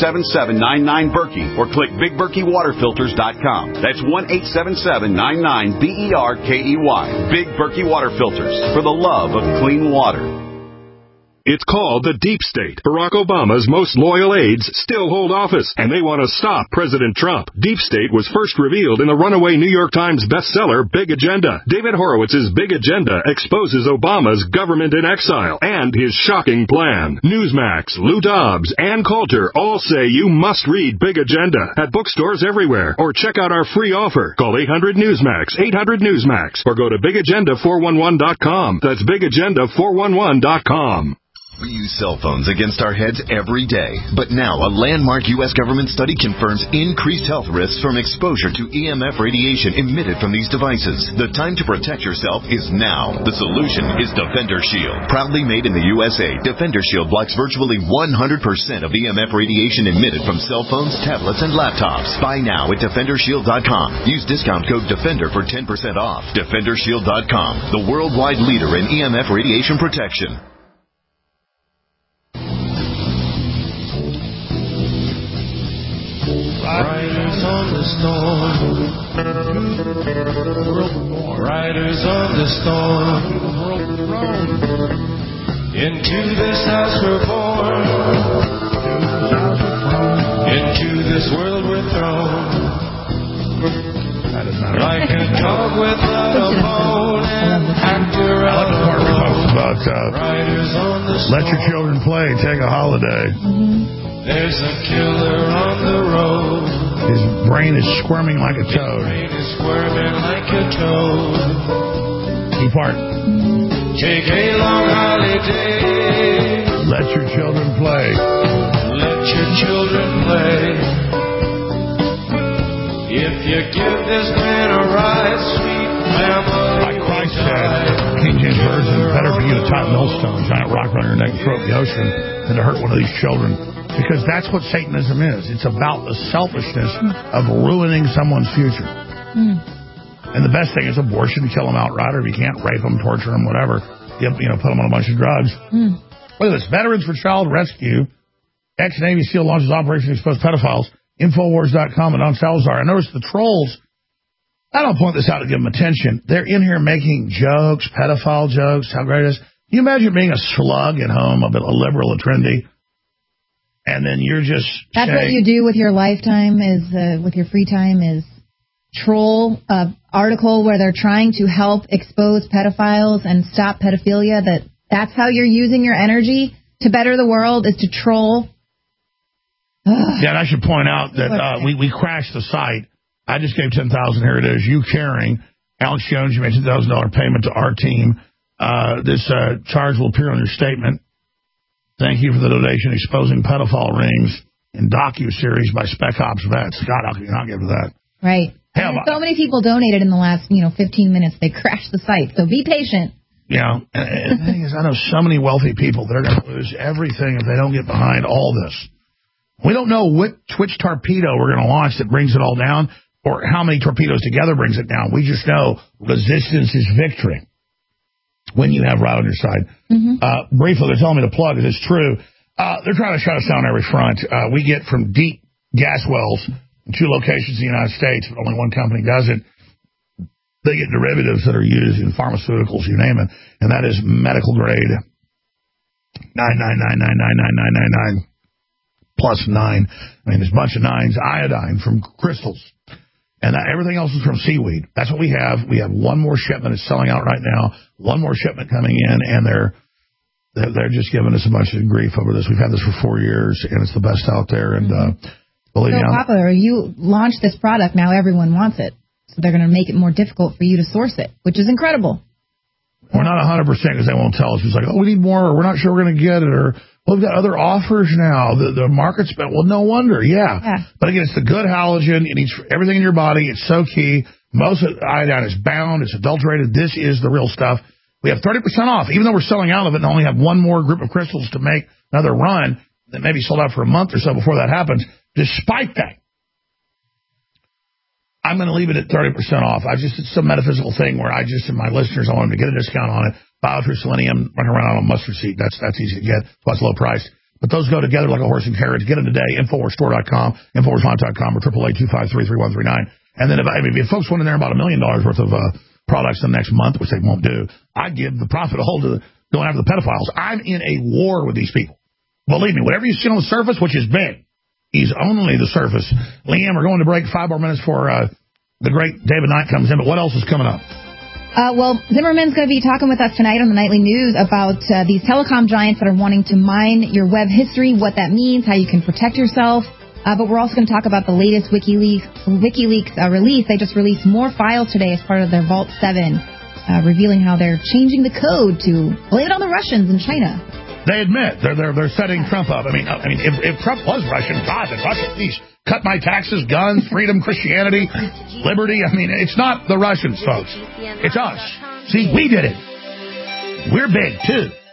1-877-99-BERKEY or click BigBerkeyWaterFilters.com. That's 1-877-99-BERKEY. Big Berkey Water Filters, for the love of clean water. It's called the Deep State. Barack Obama's most loyal aides still hold office, and they want to stop President Trump. Deep State was first revealed in the runaway New York Times bestseller, Big Agenda. David Horowitz's Big Agenda exposes Obama's government in exile and his shocking plan. Newsmax, Lou Dobbs, and Coulter all say you must read Big Agenda at bookstores everywhere, or check out our free offer. Call 800-NEWSMAX, 800-NEWSMAX, or go to BigAgenda411.com. That's BigAgenda411.com. We use cell phones against our heads every day. But now, a landmark U.S. government study confirms increased health risks from exposure to EMF radiation emitted from these devices. The time to protect yourself is now. The solution is Defender Shield. Proudly made in the USA, Defender Shield blocks virtually 100% of EMF radiation emitted from cell phones, tablets, and laptops. Buy now at DefenderShield.com. Use discount code DEFENDER for 10% off. DefenderShield.com, the worldwide leader in EMF radiation protection. Riders on the storm. Riders on the storm. Into this house we're born. Into this world we're thrown. Like a dog without a bone and actor out alone. About let your children play, take a holiday. There's a killer on the road. His brain is squirming like a toad. His brain is squirming like a toad. Key part. Take a long holiday. Let your children play. Let your children play. If you give this man a ride, sweet family. Like Christ said, King James Version, better for you to tie a millstone, giant rock around your neck and throw it in the ocean than to hurt one of these children. Because that's what Satanism is. It's about the selfishness of ruining someone's future. And the best thing is abortion, kill them outright, or if you can't, rape them, torture them, whatever. Put them on a bunch of drugs. Look at this. Veterans for Child Rescue. Ex-Navy SEAL launches Operation to Expose Pedophiles. Infowars.com and on Salazar. I noticed the trolls, I don't point this out to give them attention. They're in here making jokes, pedophile jokes, how great it is. Can you imagine being a slug at home, a bit a liberal, a trendy, and then you're just That's what you do with your lifetime, is with your free time, is troll article where they're trying to help expose pedophiles and stop pedophilia. That's how you're using your energy to better the world, is to troll. Yeah, and I should point out that we crashed the site. I just gave $10,000. Here it is. You caring. Alex Jones, you made $10,000 payment to our team. This charge will appear on your statement. Thank you for the donation exposing pedophile rings in docu-series by Spec Ops vets. God, how can you not give to that? Right. So many people donated in the last 15 minutes. They crashed the site. So be patient. Yeah. And the thing is, I know so many wealthy people that are going to lose everything if they don't get behind all this. We don't know what Twitch torpedo we're going to launch that brings it all down, or how many torpedoes together brings it down. We just know resistance is victory when you have right on your side. Briefly, they're telling me to plug it. It's true. They're trying to shut us down on every front. We get from deep gas wells in 2 locations in the United States, but only one company does it. They get derivatives that are used in pharmaceuticals, you name it, and that is medical grade 999999999. +9. I mean, there's a bunch of 9s. Iodine from crystals. And everything else is from seaweed. That's what we have. We have one more shipment. It's selling out right now. One more shipment coming in, and they're just giving us a bunch of grief over this. We've had this for 4 years, and it's the best out there. And believe me, popular. You launched this product, now everyone wants it. So they're going to make it more difficult for you to source it, which is incredible. We're not 100% because they won't tell us. It's like, oh, we need more, or we're not sure we're going to get it, or we've got other offers now. The market's been, well, no wonder, yeah. But again, it's the good halogen. It needs everything in your body. It's so key. Most of iodine is bound. It's adulterated. This is the real stuff. We have 30% off, even though we're selling out of it and only have one more group of crystals to make another run that maybe sold out for a month or so before that happens. Despite that, I'm going to leave it at 30% off. It's some metaphysical thing where and my listeners, I want them to get a discount on it. Biotrue Selenium, running around on a mustard seed. That's easy to get. That's why it's low price. But those go together like a horse and carriage. Get them today. InfoWarsStore.com, InfoWarsLive.com, or 888-253-3139. And then if folks want in there about $1 million worth of products in the next month, which they won't do, I give the profit all to going after the pedophiles. I'm in a war with these people. Believe me, whatever you see on the surface, which is big, is only the surface. Leanne, we're going to break 5 more minutes for the great David Knight comes in. But what else is coming up? Well, Zimmerman's going to be talking with us tonight on the Nightly News about these telecom giants that are wanting to mine your web history, what that means, how you can protect yourself. But we're also going to talk about the latest WikiLeaks release. They just released more files today as part of their Vault 7, revealing how they're changing the code to blame it on the Russians in China. They admit they're setting Trump up. I mean, if Trump was Russian, God, if Russia, please cut my taxes, guns, freedom, Christianity, liberty. I mean, it's not the Russians, folks. It's us. See, we did it. We're big, too.